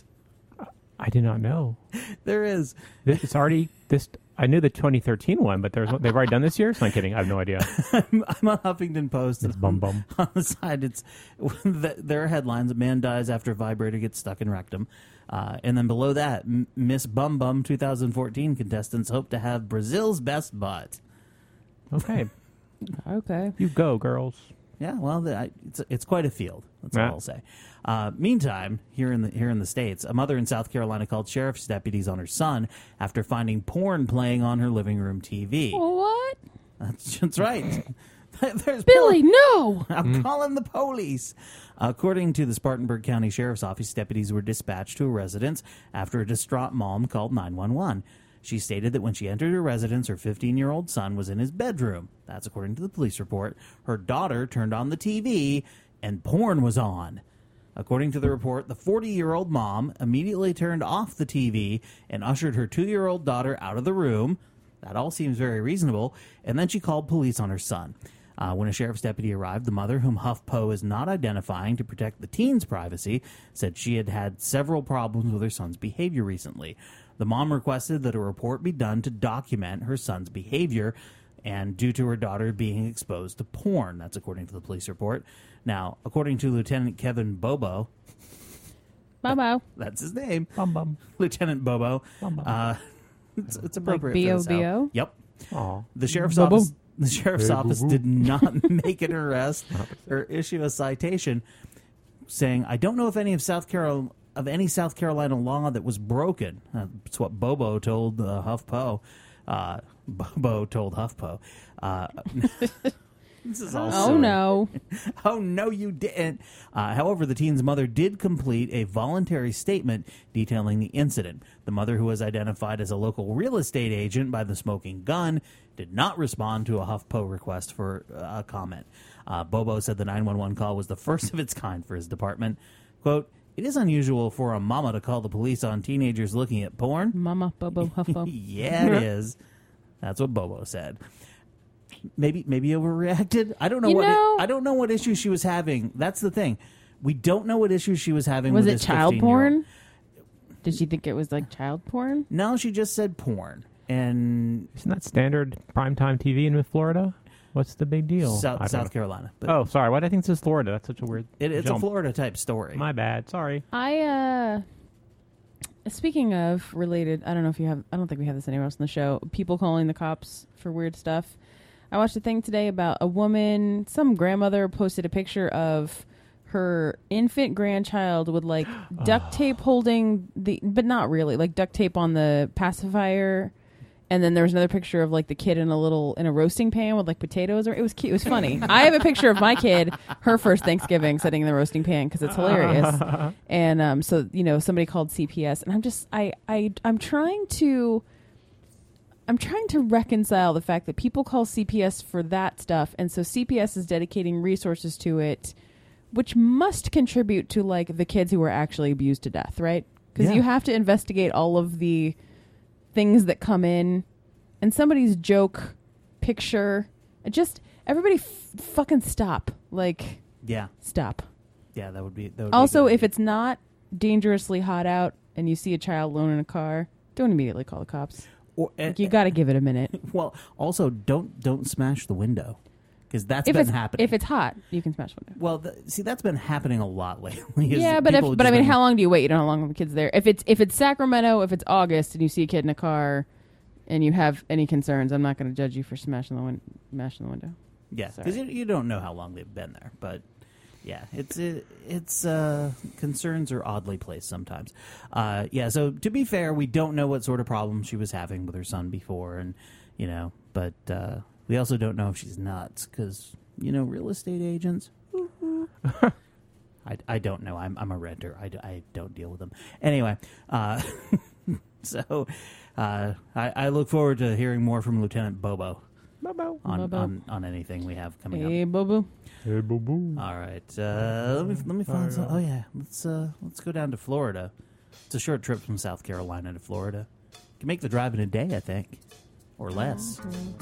Speaker 1: I did not know.
Speaker 2: There is.
Speaker 1: This, it's already this. I knew the twenty thirteen one, but there's they've already done this year. So I'm kidding. I have no idea.
Speaker 2: I'm, I'm on Huffington Post.
Speaker 1: It's
Speaker 2: and
Speaker 1: bum bum.
Speaker 2: On the side, it's there are headlines: a man dies after a vibrator gets stuck in rectum, uh, and then below that, M- Miss Bum Bum twenty fourteen contestants hope to have Brazil's best butt.
Speaker 1: Okay,
Speaker 5: Okay.
Speaker 1: you go, girls.
Speaker 2: Yeah, well, the, I, it's it's quite a field. That's
Speaker 1: Yeah.
Speaker 2: all I'll say. Uh, meantime, here in the here in the States, a mother in South Carolina called sheriff's deputies on her son after finding porn playing on her living room T V.
Speaker 5: What?
Speaker 2: That's, that's right. There's
Speaker 5: Billy,
Speaker 2: porn.
Speaker 5: no.
Speaker 2: I'm calling the police. According to the Spartanburg County Sheriff's Office, deputies were dispatched to a residence after a distraught mom called nine one one. She stated that when she entered her residence, her fifteen-year-old son was in his bedroom. That's according to the police report. Her daughter turned on the T V, and porn was on. According to the report, the forty-year-old mom immediately turned off the T V and ushered her two-year-old daughter out of the room. That all seems very reasonable. And then she called police on her son. Uh, when a sheriff's deputy arrived, the mother, whom HuffPo is not identifying to protect the teen's privacy, said she had had several problems with her son's behavior recently. The mom requested that a report be done to document her son's behavior, and due to her daughter being exposed to porn. That's according to the police report. Now, according to Lieutenant Kevin Bobo,
Speaker 5: Bobo.
Speaker 2: that's his name,
Speaker 1: Bum bum.
Speaker 2: Lieutenant Bobo.
Speaker 1: Bum, bum.
Speaker 2: Uh, it's, it's appropriate.
Speaker 5: B O
Speaker 2: for this
Speaker 5: B O?
Speaker 2: out. Yep.
Speaker 1: Aw.
Speaker 2: The sheriff's
Speaker 1: Bobo?
Speaker 2: office. The sheriff's
Speaker 1: Hey,
Speaker 2: office
Speaker 1: boo-boo.
Speaker 2: did not make an arrest or issue a citation, saying, "I don't know if any of South Carolina of any South Carolina law that was broken." Uh, That's what Bobo told uh, HuffPo. Uh, Bobo told HuffPo. Uh, this is all
Speaker 5: Oh
Speaker 2: silly.
Speaker 5: no.
Speaker 2: Oh, no, you didn't. Uh, however, the teen's mother did complete a voluntary statement detailing the incident. The mother, who was identified as a local real estate agent by the smoking gun, did not respond to a HuffPo request for uh, a comment. Uh, Bobo said the nine one one call was the first of its kind for his department. Quote, "It is unusual for a mama to call the police on teenagers looking at porn."
Speaker 5: Mama, Bobo, Huffo.
Speaker 2: Yeah, it is. That's what Bobo said. Maybe maybe overreacted. I don't know
Speaker 5: You
Speaker 2: what
Speaker 5: know-
Speaker 2: I don't know what issue she was having. That's the thing. We don't know what issue she was having.
Speaker 5: Was
Speaker 2: with
Speaker 5: it
Speaker 2: this
Speaker 5: child
Speaker 2: fifteen-year-old.
Speaker 5: porn? Did she think it was like child porn?
Speaker 2: No, she just said porn. And
Speaker 1: Isn't that standard primetime T V in Florida? What's the big deal? I
Speaker 2: South,
Speaker 1: don't
Speaker 2: South
Speaker 1: know.
Speaker 2: Carolina. But
Speaker 1: Oh, sorry. Why do I think this is Florida? That's such a weird.
Speaker 2: it, it's
Speaker 1: jump.
Speaker 2: a Florida type story.
Speaker 1: My bad. Sorry.
Speaker 5: I uh speaking of related, I don't know if you have I don't think we have this anywhere else in the show. People calling the cops for weird stuff. I watched a thing today about a woman, some grandmother posted a picture of her infant grandchild with like duct tape holding the but not really, like duct tape on the pacifier. And then there was another picture of like the kid in a little in a roasting pan with like potatoes. Or it was cute. It was funny. I have a picture of my kid, her first Thanksgiving, sitting in the roasting pan because it's hilarious. And um, so you know, somebody called C P S, and I'm just I I I'm trying to I'm trying to reconcile the fact that people call C P S for that stuff, and so C P S is dedicating resources to it which must contribute to like the kids who were actually abused to death, right? Because
Speaker 2: Yeah.
Speaker 5: you have to investigate all of the things that come in, and somebody's joke picture. It just everybody f- fucking stop, like
Speaker 2: Yeah.
Speaker 5: stop.
Speaker 2: Yeah, that would be. That would be
Speaker 5: Also,
Speaker 2: good.
Speaker 5: if it's not dangerously hot out and you see a child alone in a car, don't immediately call the cops.
Speaker 2: Or,
Speaker 5: Like, you got to give it a minute.
Speaker 2: well, also don't don't smash the window because that's
Speaker 5: If
Speaker 2: been
Speaker 5: it's
Speaker 2: happening.
Speaker 5: if it's hot, you can smash the window.
Speaker 2: well, the, see, that's been happening a lot lately. is
Speaker 5: Yeah, but if,
Speaker 2: people
Speaker 5: but I
Speaker 2: just
Speaker 5: mean,
Speaker 2: been-
Speaker 5: how long do you wait? You don't know how long the kid's there. If it's if it's Sacramento, if it's August, and you see a kid in a car, and you have any concerns, I'm not going to judge you for smashing the win- smashing the window.
Speaker 2: Yeah,
Speaker 5: Sorry.
Speaker 2: because you, you don't know how long they've been there, but yeah, it's it, it's uh, concerns are oddly placed sometimes. Uh, yeah, so to be fair, we don't know what sort of problems she was having with her son before, and you know, but uh, we also don't know if she's nuts because you know, real estate agents. I, I don't know. I'm I'm a renter. I, I don't deal with them anyway. Uh, so uh, I, I look forward to hearing more from Lieutenant Bobo.
Speaker 1: Bobo.
Speaker 2: On,
Speaker 5: Bobo.
Speaker 2: on on anything we have coming up.
Speaker 5: Hey, boo boo.
Speaker 1: Hey, boo boo.
Speaker 2: All right, uh, let me let me find some. Oh yeah, let's uh, let's go down to Florida. It's a short trip from South Carolina to Florida. You can make the drive in a day, I think, or less.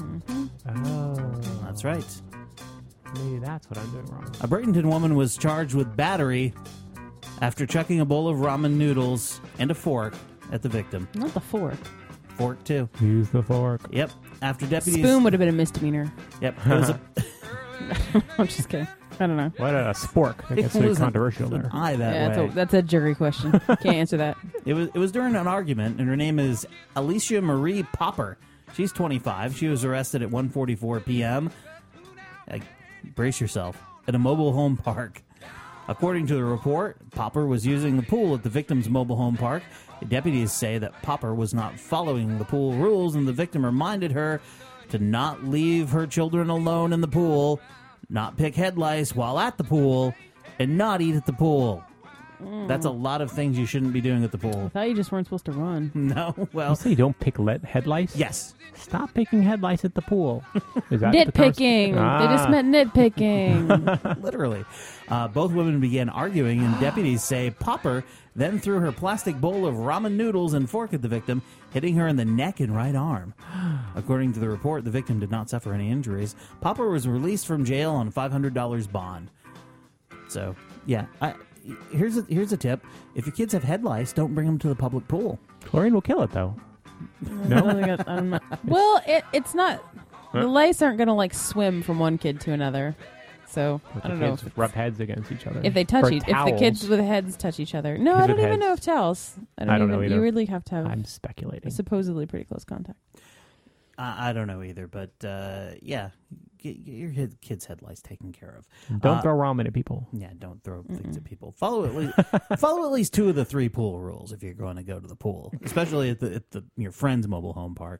Speaker 1: Oh,
Speaker 2: That's right.
Speaker 1: maybe that's what I'm doing wrong.
Speaker 2: A Bradenton woman was charged with battery after chucking a bowl of ramen noodles and a fork at the victim.
Speaker 5: Not the fork.
Speaker 2: Fork too.
Speaker 1: Use the fork.
Speaker 2: Yep. After deputies.
Speaker 5: Spoon would have been a misdemeanor.
Speaker 2: Yep. It was a,
Speaker 5: I'm just kidding. I don't know.
Speaker 1: What a spork. That gets
Speaker 2: it
Speaker 1: really
Speaker 2: was an-
Speaker 1: controversial
Speaker 2: an
Speaker 1: there.
Speaker 2: eye that
Speaker 5: Yeah, that's
Speaker 2: way.
Speaker 5: a, that's a jury question. Can't answer that.
Speaker 2: It was it was during an argument, and her name is Alicia Marie Popper. She's twenty-five. She was arrested at one forty-four p.m. Uh, brace yourself at a mobile home park. According to the report, Popper was using the pool at the victim's mobile home park. Deputies say that Popper was not following the pool rules, and the victim reminded her to not leave her children alone in the pool, not pick head lice while at the pool, and not eat at the pool. That's a lot of things you shouldn't be doing at the pool.
Speaker 5: I thought you just weren't supposed to run.
Speaker 2: No,
Speaker 1: You
Speaker 2: well,
Speaker 1: say you don't pick le- head lice?
Speaker 2: yes.
Speaker 1: Stop picking head lice at the pool. Is that the cons-
Speaker 5: Nitpicking.
Speaker 1: Ah.
Speaker 5: They just meant nitpicking.
Speaker 2: Literally. Uh, both women began arguing, and deputies say Popper then threw her plastic bowl of ramen noodles and fork at the victim, hitting her in the neck and right arm. According to the report, the victim did not suffer any injuries. Popper was released from jail on five hundred dollars bond. So, yeah. I, here's, a, here's a tip. If your kids have head lice, don't bring them to the public pool.
Speaker 1: Chlorine will kill it, though.
Speaker 5: I
Speaker 1: No?
Speaker 5: don't think I- I'm not- well, it, it's not. The lice aren't going to like swim from one kid to another. So
Speaker 1: But
Speaker 5: I
Speaker 1: the
Speaker 5: don't know
Speaker 1: kids
Speaker 5: if, it's-
Speaker 1: rub heads against each other.
Speaker 5: if they touch
Speaker 1: Or
Speaker 5: each. If the
Speaker 1: towels.
Speaker 5: kids with heads touch each other. No,
Speaker 1: Kids
Speaker 5: I don't
Speaker 1: with
Speaker 5: even know if
Speaker 1: heads.
Speaker 5: towels. I don't,
Speaker 1: I don't
Speaker 5: even,
Speaker 1: know either.
Speaker 5: You really have to have
Speaker 1: I'm speculating.
Speaker 5: supposedly pretty close contact.
Speaker 2: I, I don't know either, but uh, yeah, get, get your kid- kids' head lice taken care of.
Speaker 1: Don't
Speaker 2: Uh,
Speaker 1: throw ramen at people.
Speaker 2: Yeah, don't throw things at people. Follow at least follow at least two of the three pool rules if you're going to go to the pool, especially at the at the your friend's mobile home park.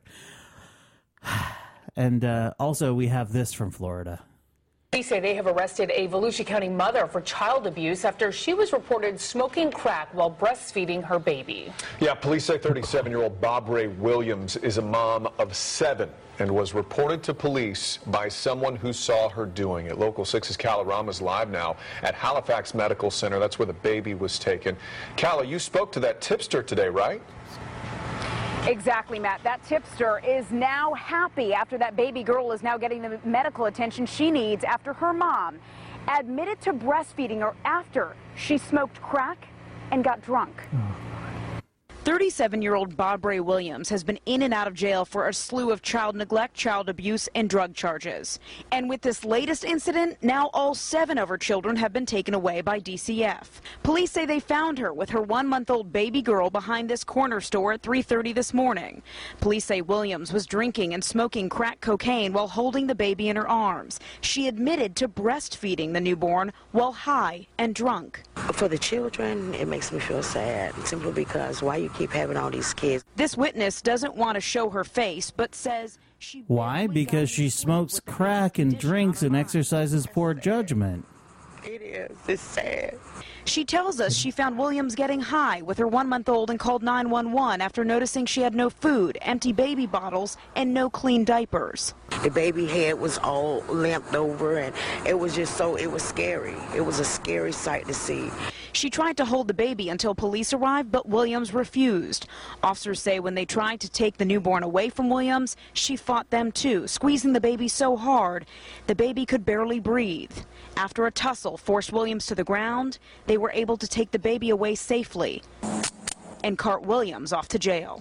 Speaker 2: And uh, also, we have this from Florida.
Speaker 10: Police say they have arrested a Volusia County mother for child abuse after she was reported smoking crack while breastfeeding her baby.
Speaker 11: Yeah, police say thirty-seven-year-old Bob Ray Williams is a mom of seven and was reported to police by someone who saw her doing it. Local six's Calla Rama's live now at Halifax Medical Center. That's where the baby was taken. Calla, you spoke to that tipster today, right?
Speaker 12: Exactly, Matt. That tipster is now happy after that baby girl is now getting the medical attention she needs after her mom admitted to breastfeeding her after she smoked crack and got drunk.
Speaker 13: thirty-seven-year-old Bob Ray Williams has been in and out of jail for a slew of child neglect, child abuse, and drug charges. And with this latest incident, now all seven of her children have been taken away by D C F. Police say they found her with her one-month-old baby girl behind this corner store at three thirty this morning. Police say Williams was drinking and smoking crack cocaine while holding the baby in her arms. She admitted to breastfeeding the newborn while high and drunk.
Speaker 14: For the children, it makes me feel sad, simply because why you keep having all these kids.
Speaker 13: This witness doesn't want to show her face, but says she...
Speaker 2: Why? Because she smokes crack and drinks and exercises poor judgment.
Speaker 14: It is. It's sad.
Speaker 13: She tells us she found Williams getting high with her one-month-old and called nine one one after noticing she had no food, empty baby bottles, and no clean diapers.
Speaker 14: The baby head was all lamped over, and it was just so, it was scary. It was a scary sight to see.
Speaker 13: She tried to hold the baby until police arrived, but Williams refused. Officers say when they tried to take the newborn away from Williams, she fought them too, squeezing the baby so hard the baby could barely breathe. After a tussle forced Williams to the ground, they were able to take the baby away safely and cart Williams off to jail.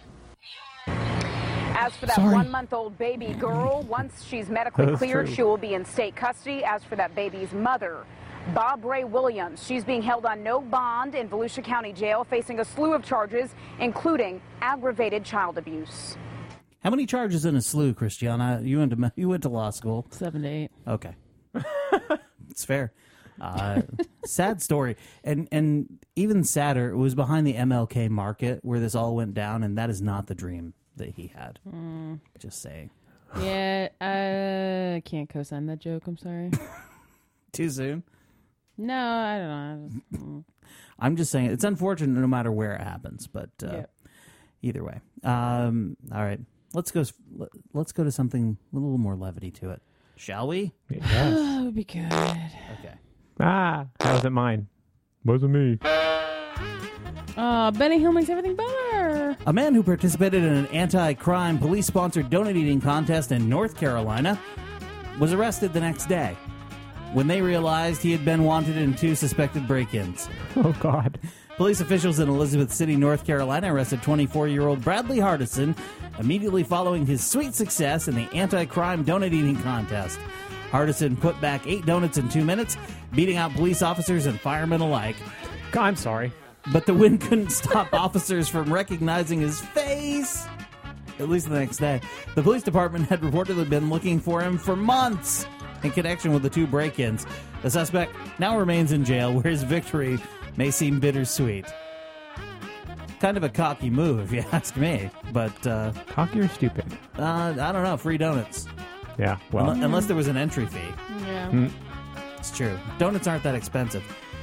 Speaker 12: As for that
Speaker 13: Sorry.
Speaker 12: one-month-old baby girl, once she's medically
Speaker 13: That's
Speaker 12: cleared,
Speaker 13: true.
Speaker 12: she will be in state custody. As for that baby's mother, Bob Ray Williams, she's being held on no bond in Volusia County Jail, facing a slew of charges, including aggravated child abuse.
Speaker 2: How many charges in a slew, Christiana? You went to you went to law school.
Speaker 5: Seven to eight.
Speaker 2: Okay, it's fair. Uh, sad story, and and even sadder, it was behind the M L K market where this all went down, and that is not the dream that he had.
Speaker 5: Mm.
Speaker 2: Just saying.
Speaker 5: Yeah, I can't co-sign that joke. I'm sorry.
Speaker 2: Too soon.
Speaker 5: No, I don't know. I just, mm.
Speaker 2: I'm just saying it's unfortunate no matter where it happens, but uh,
Speaker 5: Yep.
Speaker 2: either way. Um, all right, let's go. Let's go to something with a little more levity to it, shall we?
Speaker 1: Yes.
Speaker 5: That would be good.
Speaker 2: Okay.
Speaker 1: Ah, that wasn't mine. Wasn't me.
Speaker 5: Uh, Benny Hill makes everything better.
Speaker 2: A man who participated in an anti-crime police-sponsored donut eating contest in North Carolina was arrested the next day when they realized he had been wanted in two suspected break-ins.
Speaker 1: Oh, God.
Speaker 2: Police officials in Elizabeth City, North Carolina, arrested twenty-four-year-old Bradley Hardison immediately following his sweet success in the anti-crime donut eating contest. Hardison put back eight donuts in two minutes, beating out police officers and firemen alike.
Speaker 1: I'm sorry.
Speaker 2: But the win couldn't stop officers from recognizing his face. At least the next day. The police department had reportedly been looking for him for months in connection with the two break-ins. The suspect now remains in jail, where his victory may seem bittersweet. Kind of a cocky move, if you ask me. But uh,
Speaker 1: cocky or stupid?
Speaker 2: Uh, I don't know. Free donuts.
Speaker 1: Yeah, well.
Speaker 2: Unle- unless there was an entry fee.
Speaker 5: Yeah.
Speaker 1: Mm.
Speaker 2: It's true. Donuts aren't that expensive.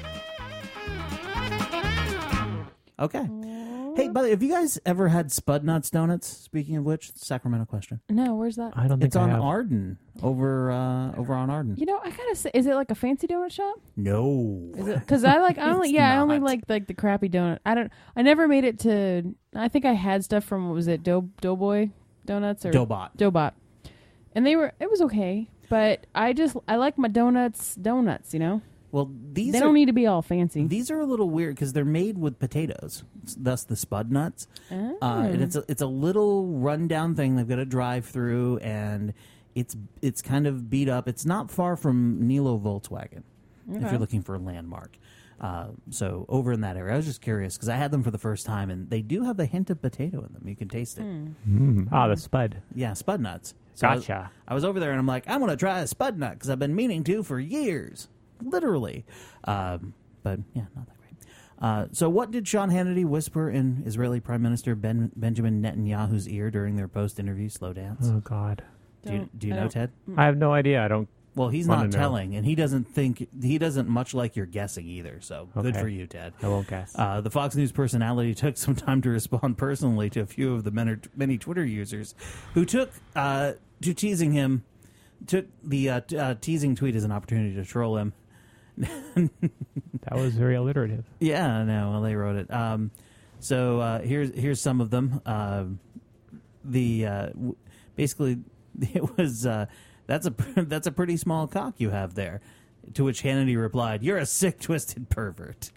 Speaker 2: Okay. Hey, by the way, have you guys ever had Spud Nuts donuts? Speaking of which, Sacramento question.
Speaker 5: No, where's that?
Speaker 1: I don't think
Speaker 2: It's
Speaker 1: I
Speaker 2: on
Speaker 1: have.
Speaker 2: Arden, over uh, over on Arden.
Speaker 5: You know, I gotta say, is it like a fancy donut shop?
Speaker 2: No,
Speaker 5: Is it? Because I like, I only,
Speaker 2: It's
Speaker 5: yeah, I only
Speaker 2: not.
Speaker 5: like like the crappy donut. I don't, I never made it to. I think I had stuff from what was it, Dough Doughboy donuts or
Speaker 2: Doughbot.
Speaker 5: Doughbot, and they were. It was okay, but I just I like my donuts donuts. You know.
Speaker 2: Well, these
Speaker 5: they
Speaker 2: are,
Speaker 5: don't need to be all fancy.
Speaker 2: These are a little weird because they're made with potatoes, thus the Spud Nuts.
Speaker 5: Oh.
Speaker 2: Uh, and it's a, it's a little rundown thing. They've got a drive through, and it's it's kind of beat up. It's not far from Nilo Volkswagen, if
Speaker 5: Okay.
Speaker 2: you're looking for a landmark. Uh, so over in that area, I was just curious because I had them for the first time, and they do have the hint of potato in them. You can taste it.
Speaker 1: Mm. Ah, the Spud.
Speaker 2: Yeah, Spud Nuts. So I was-
Speaker 1: Gotcha.
Speaker 2: I was over there, and I'm like, I'm going to try a Spud Nut because I've been meaning to for years. Literally. Um, but, yeah, not that great. Uh, so what did Sean Hannity whisper in Israeli Prime Minister ben, Benjamin Netanyahu's ear during their post-interview slow dance?
Speaker 1: Oh, God.
Speaker 2: Do you,
Speaker 5: Don't-
Speaker 2: do you
Speaker 5: I
Speaker 2: know,
Speaker 5: don't-
Speaker 2: Ted?
Speaker 1: I have no idea. I don't.
Speaker 2: Well, he's
Speaker 1: wanna
Speaker 2: not
Speaker 1: know.
Speaker 2: telling, and he doesn't think, he doesn't much like your guessing either, so good
Speaker 1: Okay.
Speaker 2: for you, Ted.
Speaker 1: I won't guess.
Speaker 2: Uh, the Fox News personality took some time to respond personally to a few of the many, many Twitter users who took uh, to teasing him, took the uh, t- uh, teasing tweet as an opportunity to troll him.
Speaker 1: That was very alliterative.
Speaker 2: Yeah, I know. Well, they wrote it. Um, so uh, here's here's some of them. Uh, the uh, w- basically it was uh, that's a that's a pretty small cock you have there. To which Hannity replied, "You're a sick, twisted pervert."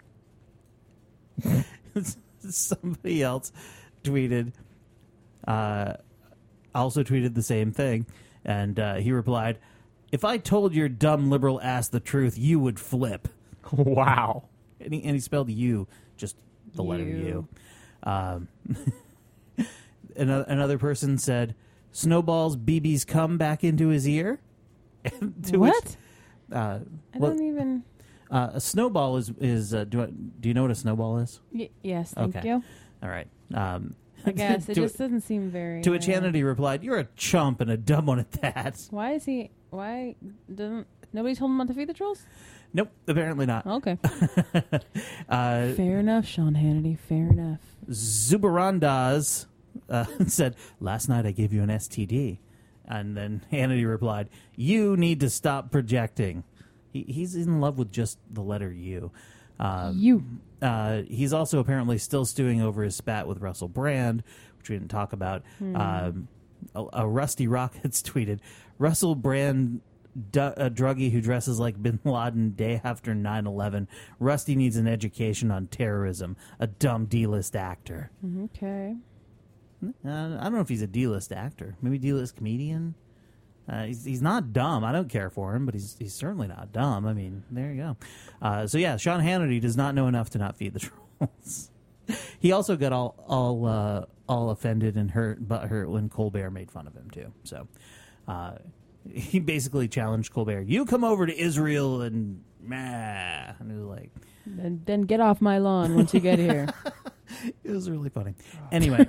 Speaker 2: Somebody else tweeted, uh, also tweeted the same thing, and uh, he replied, "If I told your dumb liberal ass the truth, you would flip."
Speaker 1: Wow.
Speaker 2: And he, and he spelled you, just the letter
Speaker 5: You.
Speaker 2: U. Um, another, another person said, "Snowball's B B's come back into his ear." To
Speaker 5: What?
Speaker 2: Which, uh,
Speaker 5: I
Speaker 2: well,
Speaker 5: don't even.
Speaker 2: uh, a snowball is is uh, do I, do you know what a snowball is?
Speaker 5: Y- yes, thank
Speaker 2: Okay.
Speaker 5: you.
Speaker 2: All right. Um,
Speaker 5: I guess it
Speaker 2: to,
Speaker 5: just doesn't seem very.
Speaker 2: to which
Speaker 5: uh,
Speaker 2: Hannity replied, "You're a chump and a dumb one at that."
Speaker 5: Why is he? Why doesn't nobody told him not to feed the trolls?
Speaker 2: Nope, apparently not.
Speaker 5: Okay.
Speaker 2: uh,
Speaker 5: Fair enough, Sean Hannity. Fair enough.
Speaker 2: Zubarandas uh, said, "Last night I gave you an S T D. And then Hannity replied, "You need to stop projecting." He, he's in love with just the letter U. Uh,
Speaker 5: you.
Speaker 2: Uh, he's also apparently still stewing over his spat with Russell Brand, which we didn't talk about.
Speaker 5: Hmm.
Speaker 2: Um, a, a Rusty Rockets tweeted, "Russell Brand, du- a druggie who dresses like Bin Laden day after nine eleven. Rusty needs an education on terrorism. A dumb D-list actor."
Speaker 5: Okay.
Speaker 2: Uh, I don't know if he's a D-list actor. Maybe D-list comedian. Uh, he's he's not dumb. I don't care for him, but he's he's certainly not dumb. I mean, there you go. Uh, so yeah, Sean Hannity does not know enough to not feed the trolls. He also got all all uh, all offended and hurt, but hurt when Colbert made fun of him too. So uh, he basically challenged Colbert. "You come over to Israel and meh," and he was like,
Speaker 5: Then, then get off my lawn once you get here.
Speaker 2: It was really funny. Anyway,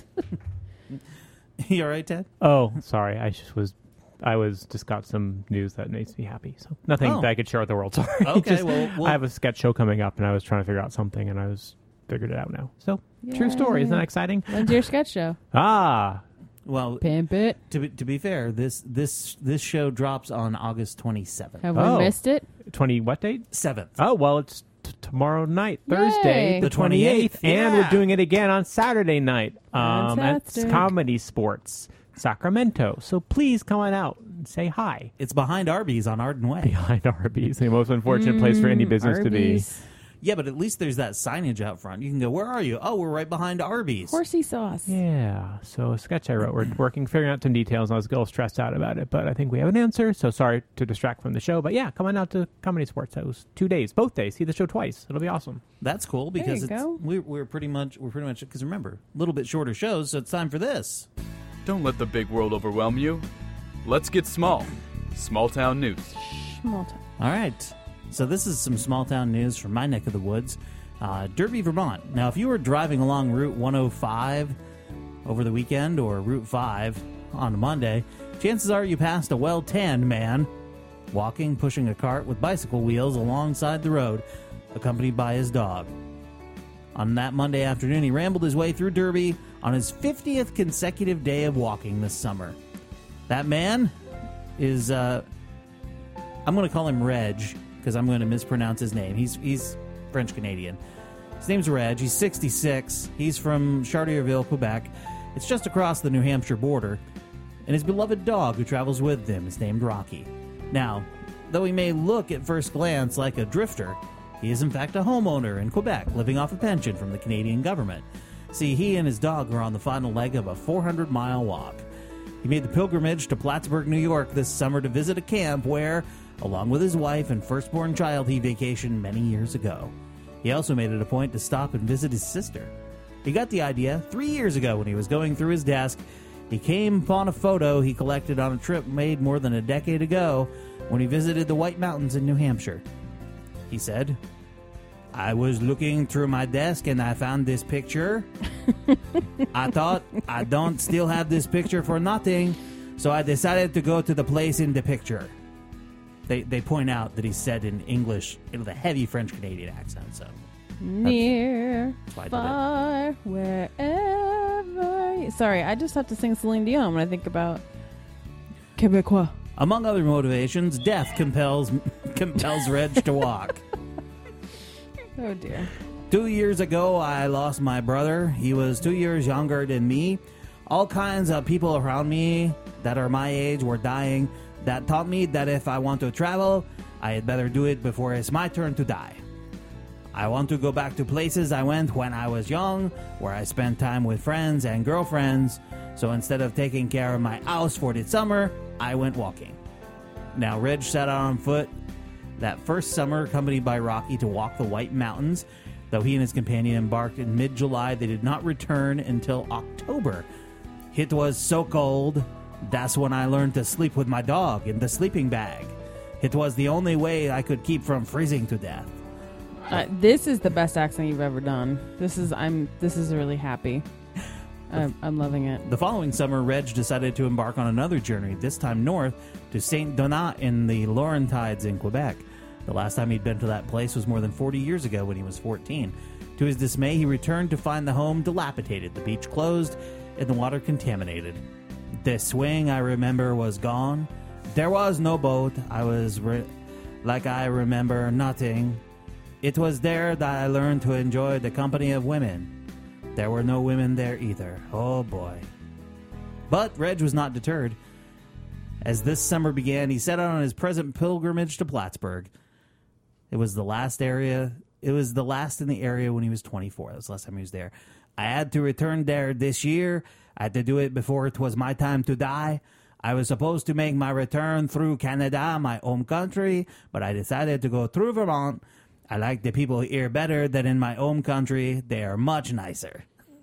Speaker 2: you all right, Ted?
Speaker 1: Oh, sorry. I just was, I was just got some news that makes me happy. So nothing
Speaker 2: Oh.
Speaker 1: that I could share with the world. Sorry.
Speaker 2: Okay,
Speaker 1: Just-
Speaker 2: well, we'll-
Speaker 1: I have a sketch show coming up, and I was trying to figure out something, and I was figured it out now. So true story. Isn't that exciting?
Speaker 5: When's your sketch show?
Speaker 1: Ah,
Speaker 2: Well,
Speaker 5: Pimp it.
Speaker 2: To be, to be fair, this this this show drops on August twenty-seventh.
Speaker 5: Have we missed it?
Speaker 1: twenty what date?
Speaker 2: Seventh.
Speaker 1: Oh well, it's t- tomorrow night, Thursday,
Speaker 5: Yay.
Speaker 1: the
Speaker 2: The
Speaker 1: twenty-eighth,
Speaker 2: twenty-eighth,
Speaker 1: and
Speaker 2: yeah.
Speaker 1: we're doing it again on Saturday night. Um, at
Speaker 5: Fantastic.
Speaker 1: Comedy Sports Sacramento. So please come on out and say hi.
Speaker 2: It's behind Arby's on Arden Way.
Speaker 1: Behind Arby's, the most unfortunate place for any
Speaker 5: Mm,
Speaker 1: business to be.
Speaker 5: Arby's.
Speaker 2: Yeah, but at least there's that signage out front. You can go, "Where are you?" "Oh, we're right behind Arby's."
Speaker 5: Horsey sauce.
Speaker 1: Yeah, so a sketch I wrote. We're working, figuring out some details. I was a little stressed out about it, but I think we have an answer. So sorry to distract from the show, but yeah, come on out to Comedy Sports. That was two days, both days. See the show twice. It'll be awesome.
Speaker 2: That's cool
Speaker 5: There
Speaker 2: because
Speaker 5: you
Speaker 2: it's,
Speaker 5: go.
Speaker 2: we're we're pretty much we're pretty much because remember, a little bit shorter shows, so it's time for this.
Speaker 4: Don't let the big world overwhelm you. Let's get small. Small town news.
Speaker 5: Small town.
Speaker 2: All right, so this is some small town news from my neck of the woods, uh, Derby, Vermont. Now, if you were driving along Route one oh five over the weekend or Route five on a Monday, chances are you passed a well-tanned man walking, pushing a cart with bicycle wheels alongside the road, accompanied by his dog. On that Monday afternoon, he rambled his way through Derby on his fiftieth consecutive day of walking this summer. That man is, uh, I'm going to call him Reg, because I'm going to mispronounce his name. He's he's French-Canadian. His name's Reg. He's sixty-six. He's from Chartierville, Quebec. It's just across the New Hampshire border. And his beloved dog, who travels with him, is named Rocky. Now, though he may look at first glance like a drifter, he is in fact a homeowner in Quebec, living off a pension from the Canadian government. See, he and his dog are on the final leg of a four hundred mile walk. He made the pilgrimage to Plattsburgh, New York this summer to visit a camp where, along with his wife and firstborn child, he vacationed many years ago. He also made it a point to stop and visit his sister. He got the idea three years ago when he was going through his desk. He came upon a photo he collected on a trip made more than a decade ago when he visited the White Mountains in New Hampshire. He said, "I was looking through my desk and I found this picture. I thought I don't still have this picture for nothing, so I decided to go to the place in the picture." They they point out that he said in English with a heavy French-Canadian accent, so
Speaker 5: Near,
Speaker 2: why I did it.
Speaker 5: far, wherever. you- Sorry, I just have to sing Celine Dion when I think about Quebecois.
Speaker 2: among other motivations, death compels compels Reg to walk.
Speaker 5: Oh dear.
Speaker 2: Two years ago, I lost my brother. He was two years younger than me. All kinds of people around me that are my age were dying. That taught me that if I want to travel, I had better do it before it's my turn to die. I want to go back to places I went when I was young, where I spent time with friends and girlfriends. So instead of taking care of my house for the summer, I went walking. Now, Reg set out on foot that first summer, accompanied by Rocky, to walk the White Mountains. Though he and his companion embarked in mid-July, they did not return until October. It was so cold. That's when I learned to sleep with my dog in the sleeping bag. It was the only way I could keep from freezing to death.
Speaker 5: Uh, this is the best accent you've ever done. This is I'm. This is really happy. I'm, I'm loving it.
Speaker 2: The following summer, Reg decided to embark on another journey, this time north to Saint Donat in the Laurentides in Quebec. The last time he'd been to that place was more than forty years ago when he was fourteen. To his dismay, he returned to find the home dilapidated, the beach closed, and the water contaminated. The swing I remember was gone. There was no boat. I was re- like I remember nothing. It was there that I learned to enjoy the company of women. There were no women there either. Oh boy. But Reg was not deterred. As this summer began, he set out on his present pilgrimage to Plattsburgh. It was the last area. It was the last in the area when he was twenty-four. That was the last time he was there. I had to return there this year. I had to do it before it was my time to die. I was supposed to make my return through Canada, my home country, but I decided to go through Vermont. I like the people here better than in my home country. They are much nicer.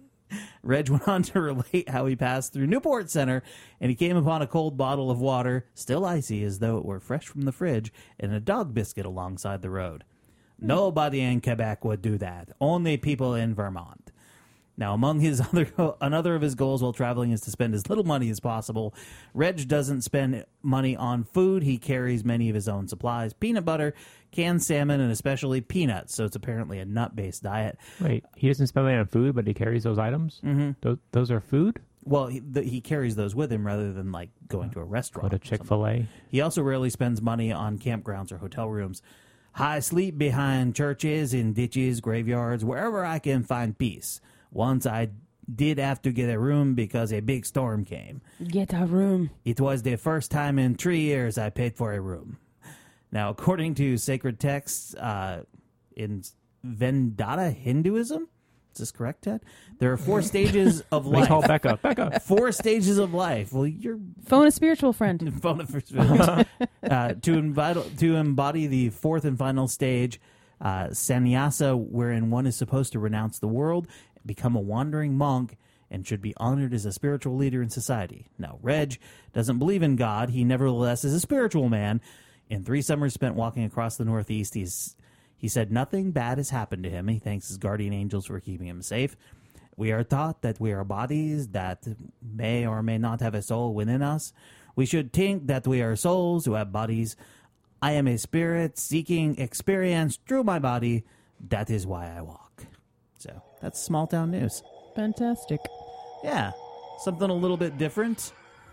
Speaker 2: Reg went on to relate how he passed through Newport Center and he came upon a cold bottle of water, still icy as though it were fresh from the fridge, and a dog biscuit alongside the road. Nobody in Quebec would do that. Only people in Vermont. Now, among his other another of his goals while traveling is to spend as little money as possible. Reg doesn't spend money on food. He carries many of his own supplies: peanut butter, canned salmon, and especially peanuts. So it's apparently a nut-based diet.
Speaker 1: Wait, he doesn't spend money on food, but he carries those items?
Speaker 2: Mm-hmm.
Speaker 1: Those, those are food?
Speaker 2: Well, he, the, he carries those with him rather than like going to a restaurant.
Speaker 1: Go to Chick-fil-A.
Speaker 2: He also rarely spends money on campgrounds or hotel rooms. I sleep behind churches, in ditches, graveyards, wherever I can find peace. Once I did have to get a room because a big storm came.
Speaker 5: Get a room.
Speaker 2: It was the first time in three years I paid for a room. Now, according to sacred texts uh, in Vedanta Hinduism, is this correct, Ted? There are four stages of life.
Speaker 1: Call Becca. Becca.
Speaker 2: Four stages of life. Well, you're
Speaker 5: phone a spiritual friend.
Speaker 2: phone a spiritual uh, to invite to embody the fourth and final stage, uh, sannyasa, wherein one is supposed to renounce the world, become a wandering monk, and should be honored as a spiritual leader in society. Now, Reg doesn't believe in God. He nevertheless is a spiritual man. In three summers spent walking across the Northeast, he's he said nothing bad has happened to him. He thanks his guardian angels for keeping him safe. We are taught that we are bodies that may or may not have a soul within us. We should think that we are souls who have bodies. I am a spirit seeking experience through my body. That is why I walk. So that's small town news.
Speaker 5: Fantastic.
Speaker 2: Yeah, something a little bit different.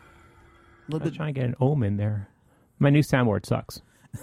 Speaker 1: A little bit trying to get an ohm in there. My new soundboard sucks.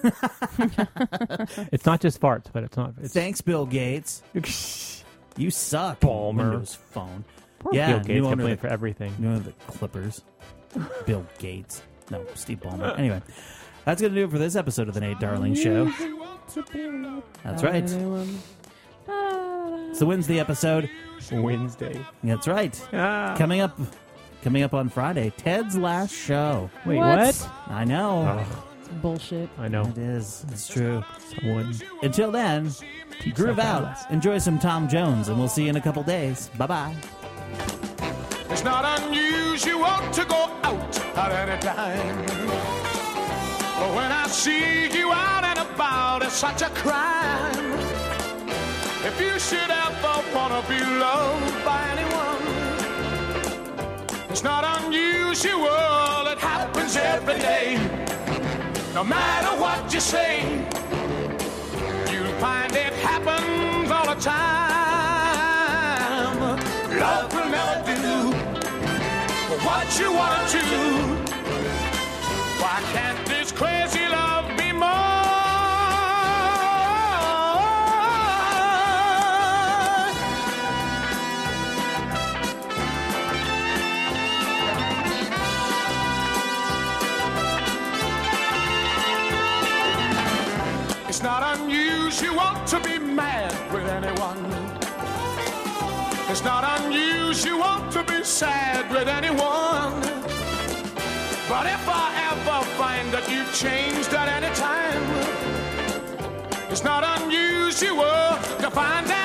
Speaker 1: It's not just farts, but it's not. It's...
Speaker 2: Thanks, Bill Gates. You suck,
Speaker 1: Balmer.
Speaker 2: Windows Phone.
Speaker 1: Poor
Speaker 2: yeah,
Speaker 1: Bill Gates
Speaker 2: new
Speaker 1: can
Speaker 2: owner
Speaker 1: blame
Speaker 2: of
Speaker 1: for everything.
Speaker 2: New owner of the Clippers. Bill Gates. No, Steve Ballmer. Anyway, that's going to do it for this episode of the Nate Darling Show. That's right. It's the Wednesday episode.
Speaker 1: Wednesday.
Speaker 2: That's right.
Speaker 1: Ah.
Speaker 2: Coming up coming up on Friday, Ted's last show.
Speaker 1: Wait, what? what?
Speaker 2: I know.
Speaker 1: Oh.
Speaker 5: It's bullshit.
Speaker 1: I know.
Speaker 2: It is. It's true.
Speaker 1: Someone
Speaker 2: Until then, groove out. Enjoy some Tom Jones, and we'll see you in a couple days. Bye-bye.
Speaker 15: It's not unusual to go out at any time. But when I see you out and about, it's such a crime. If you should ever want to be loved by anyone, it's not unusual, it happens every day. No matter what you say, you'll find it happens all the time. Love will never do what you want to do. Why can't this crazy love be more? It's not unusual to be mad with anyone. It's not unusual to be sad with anyone. But if I ever find that you've changed at any time, it's not unusual to find that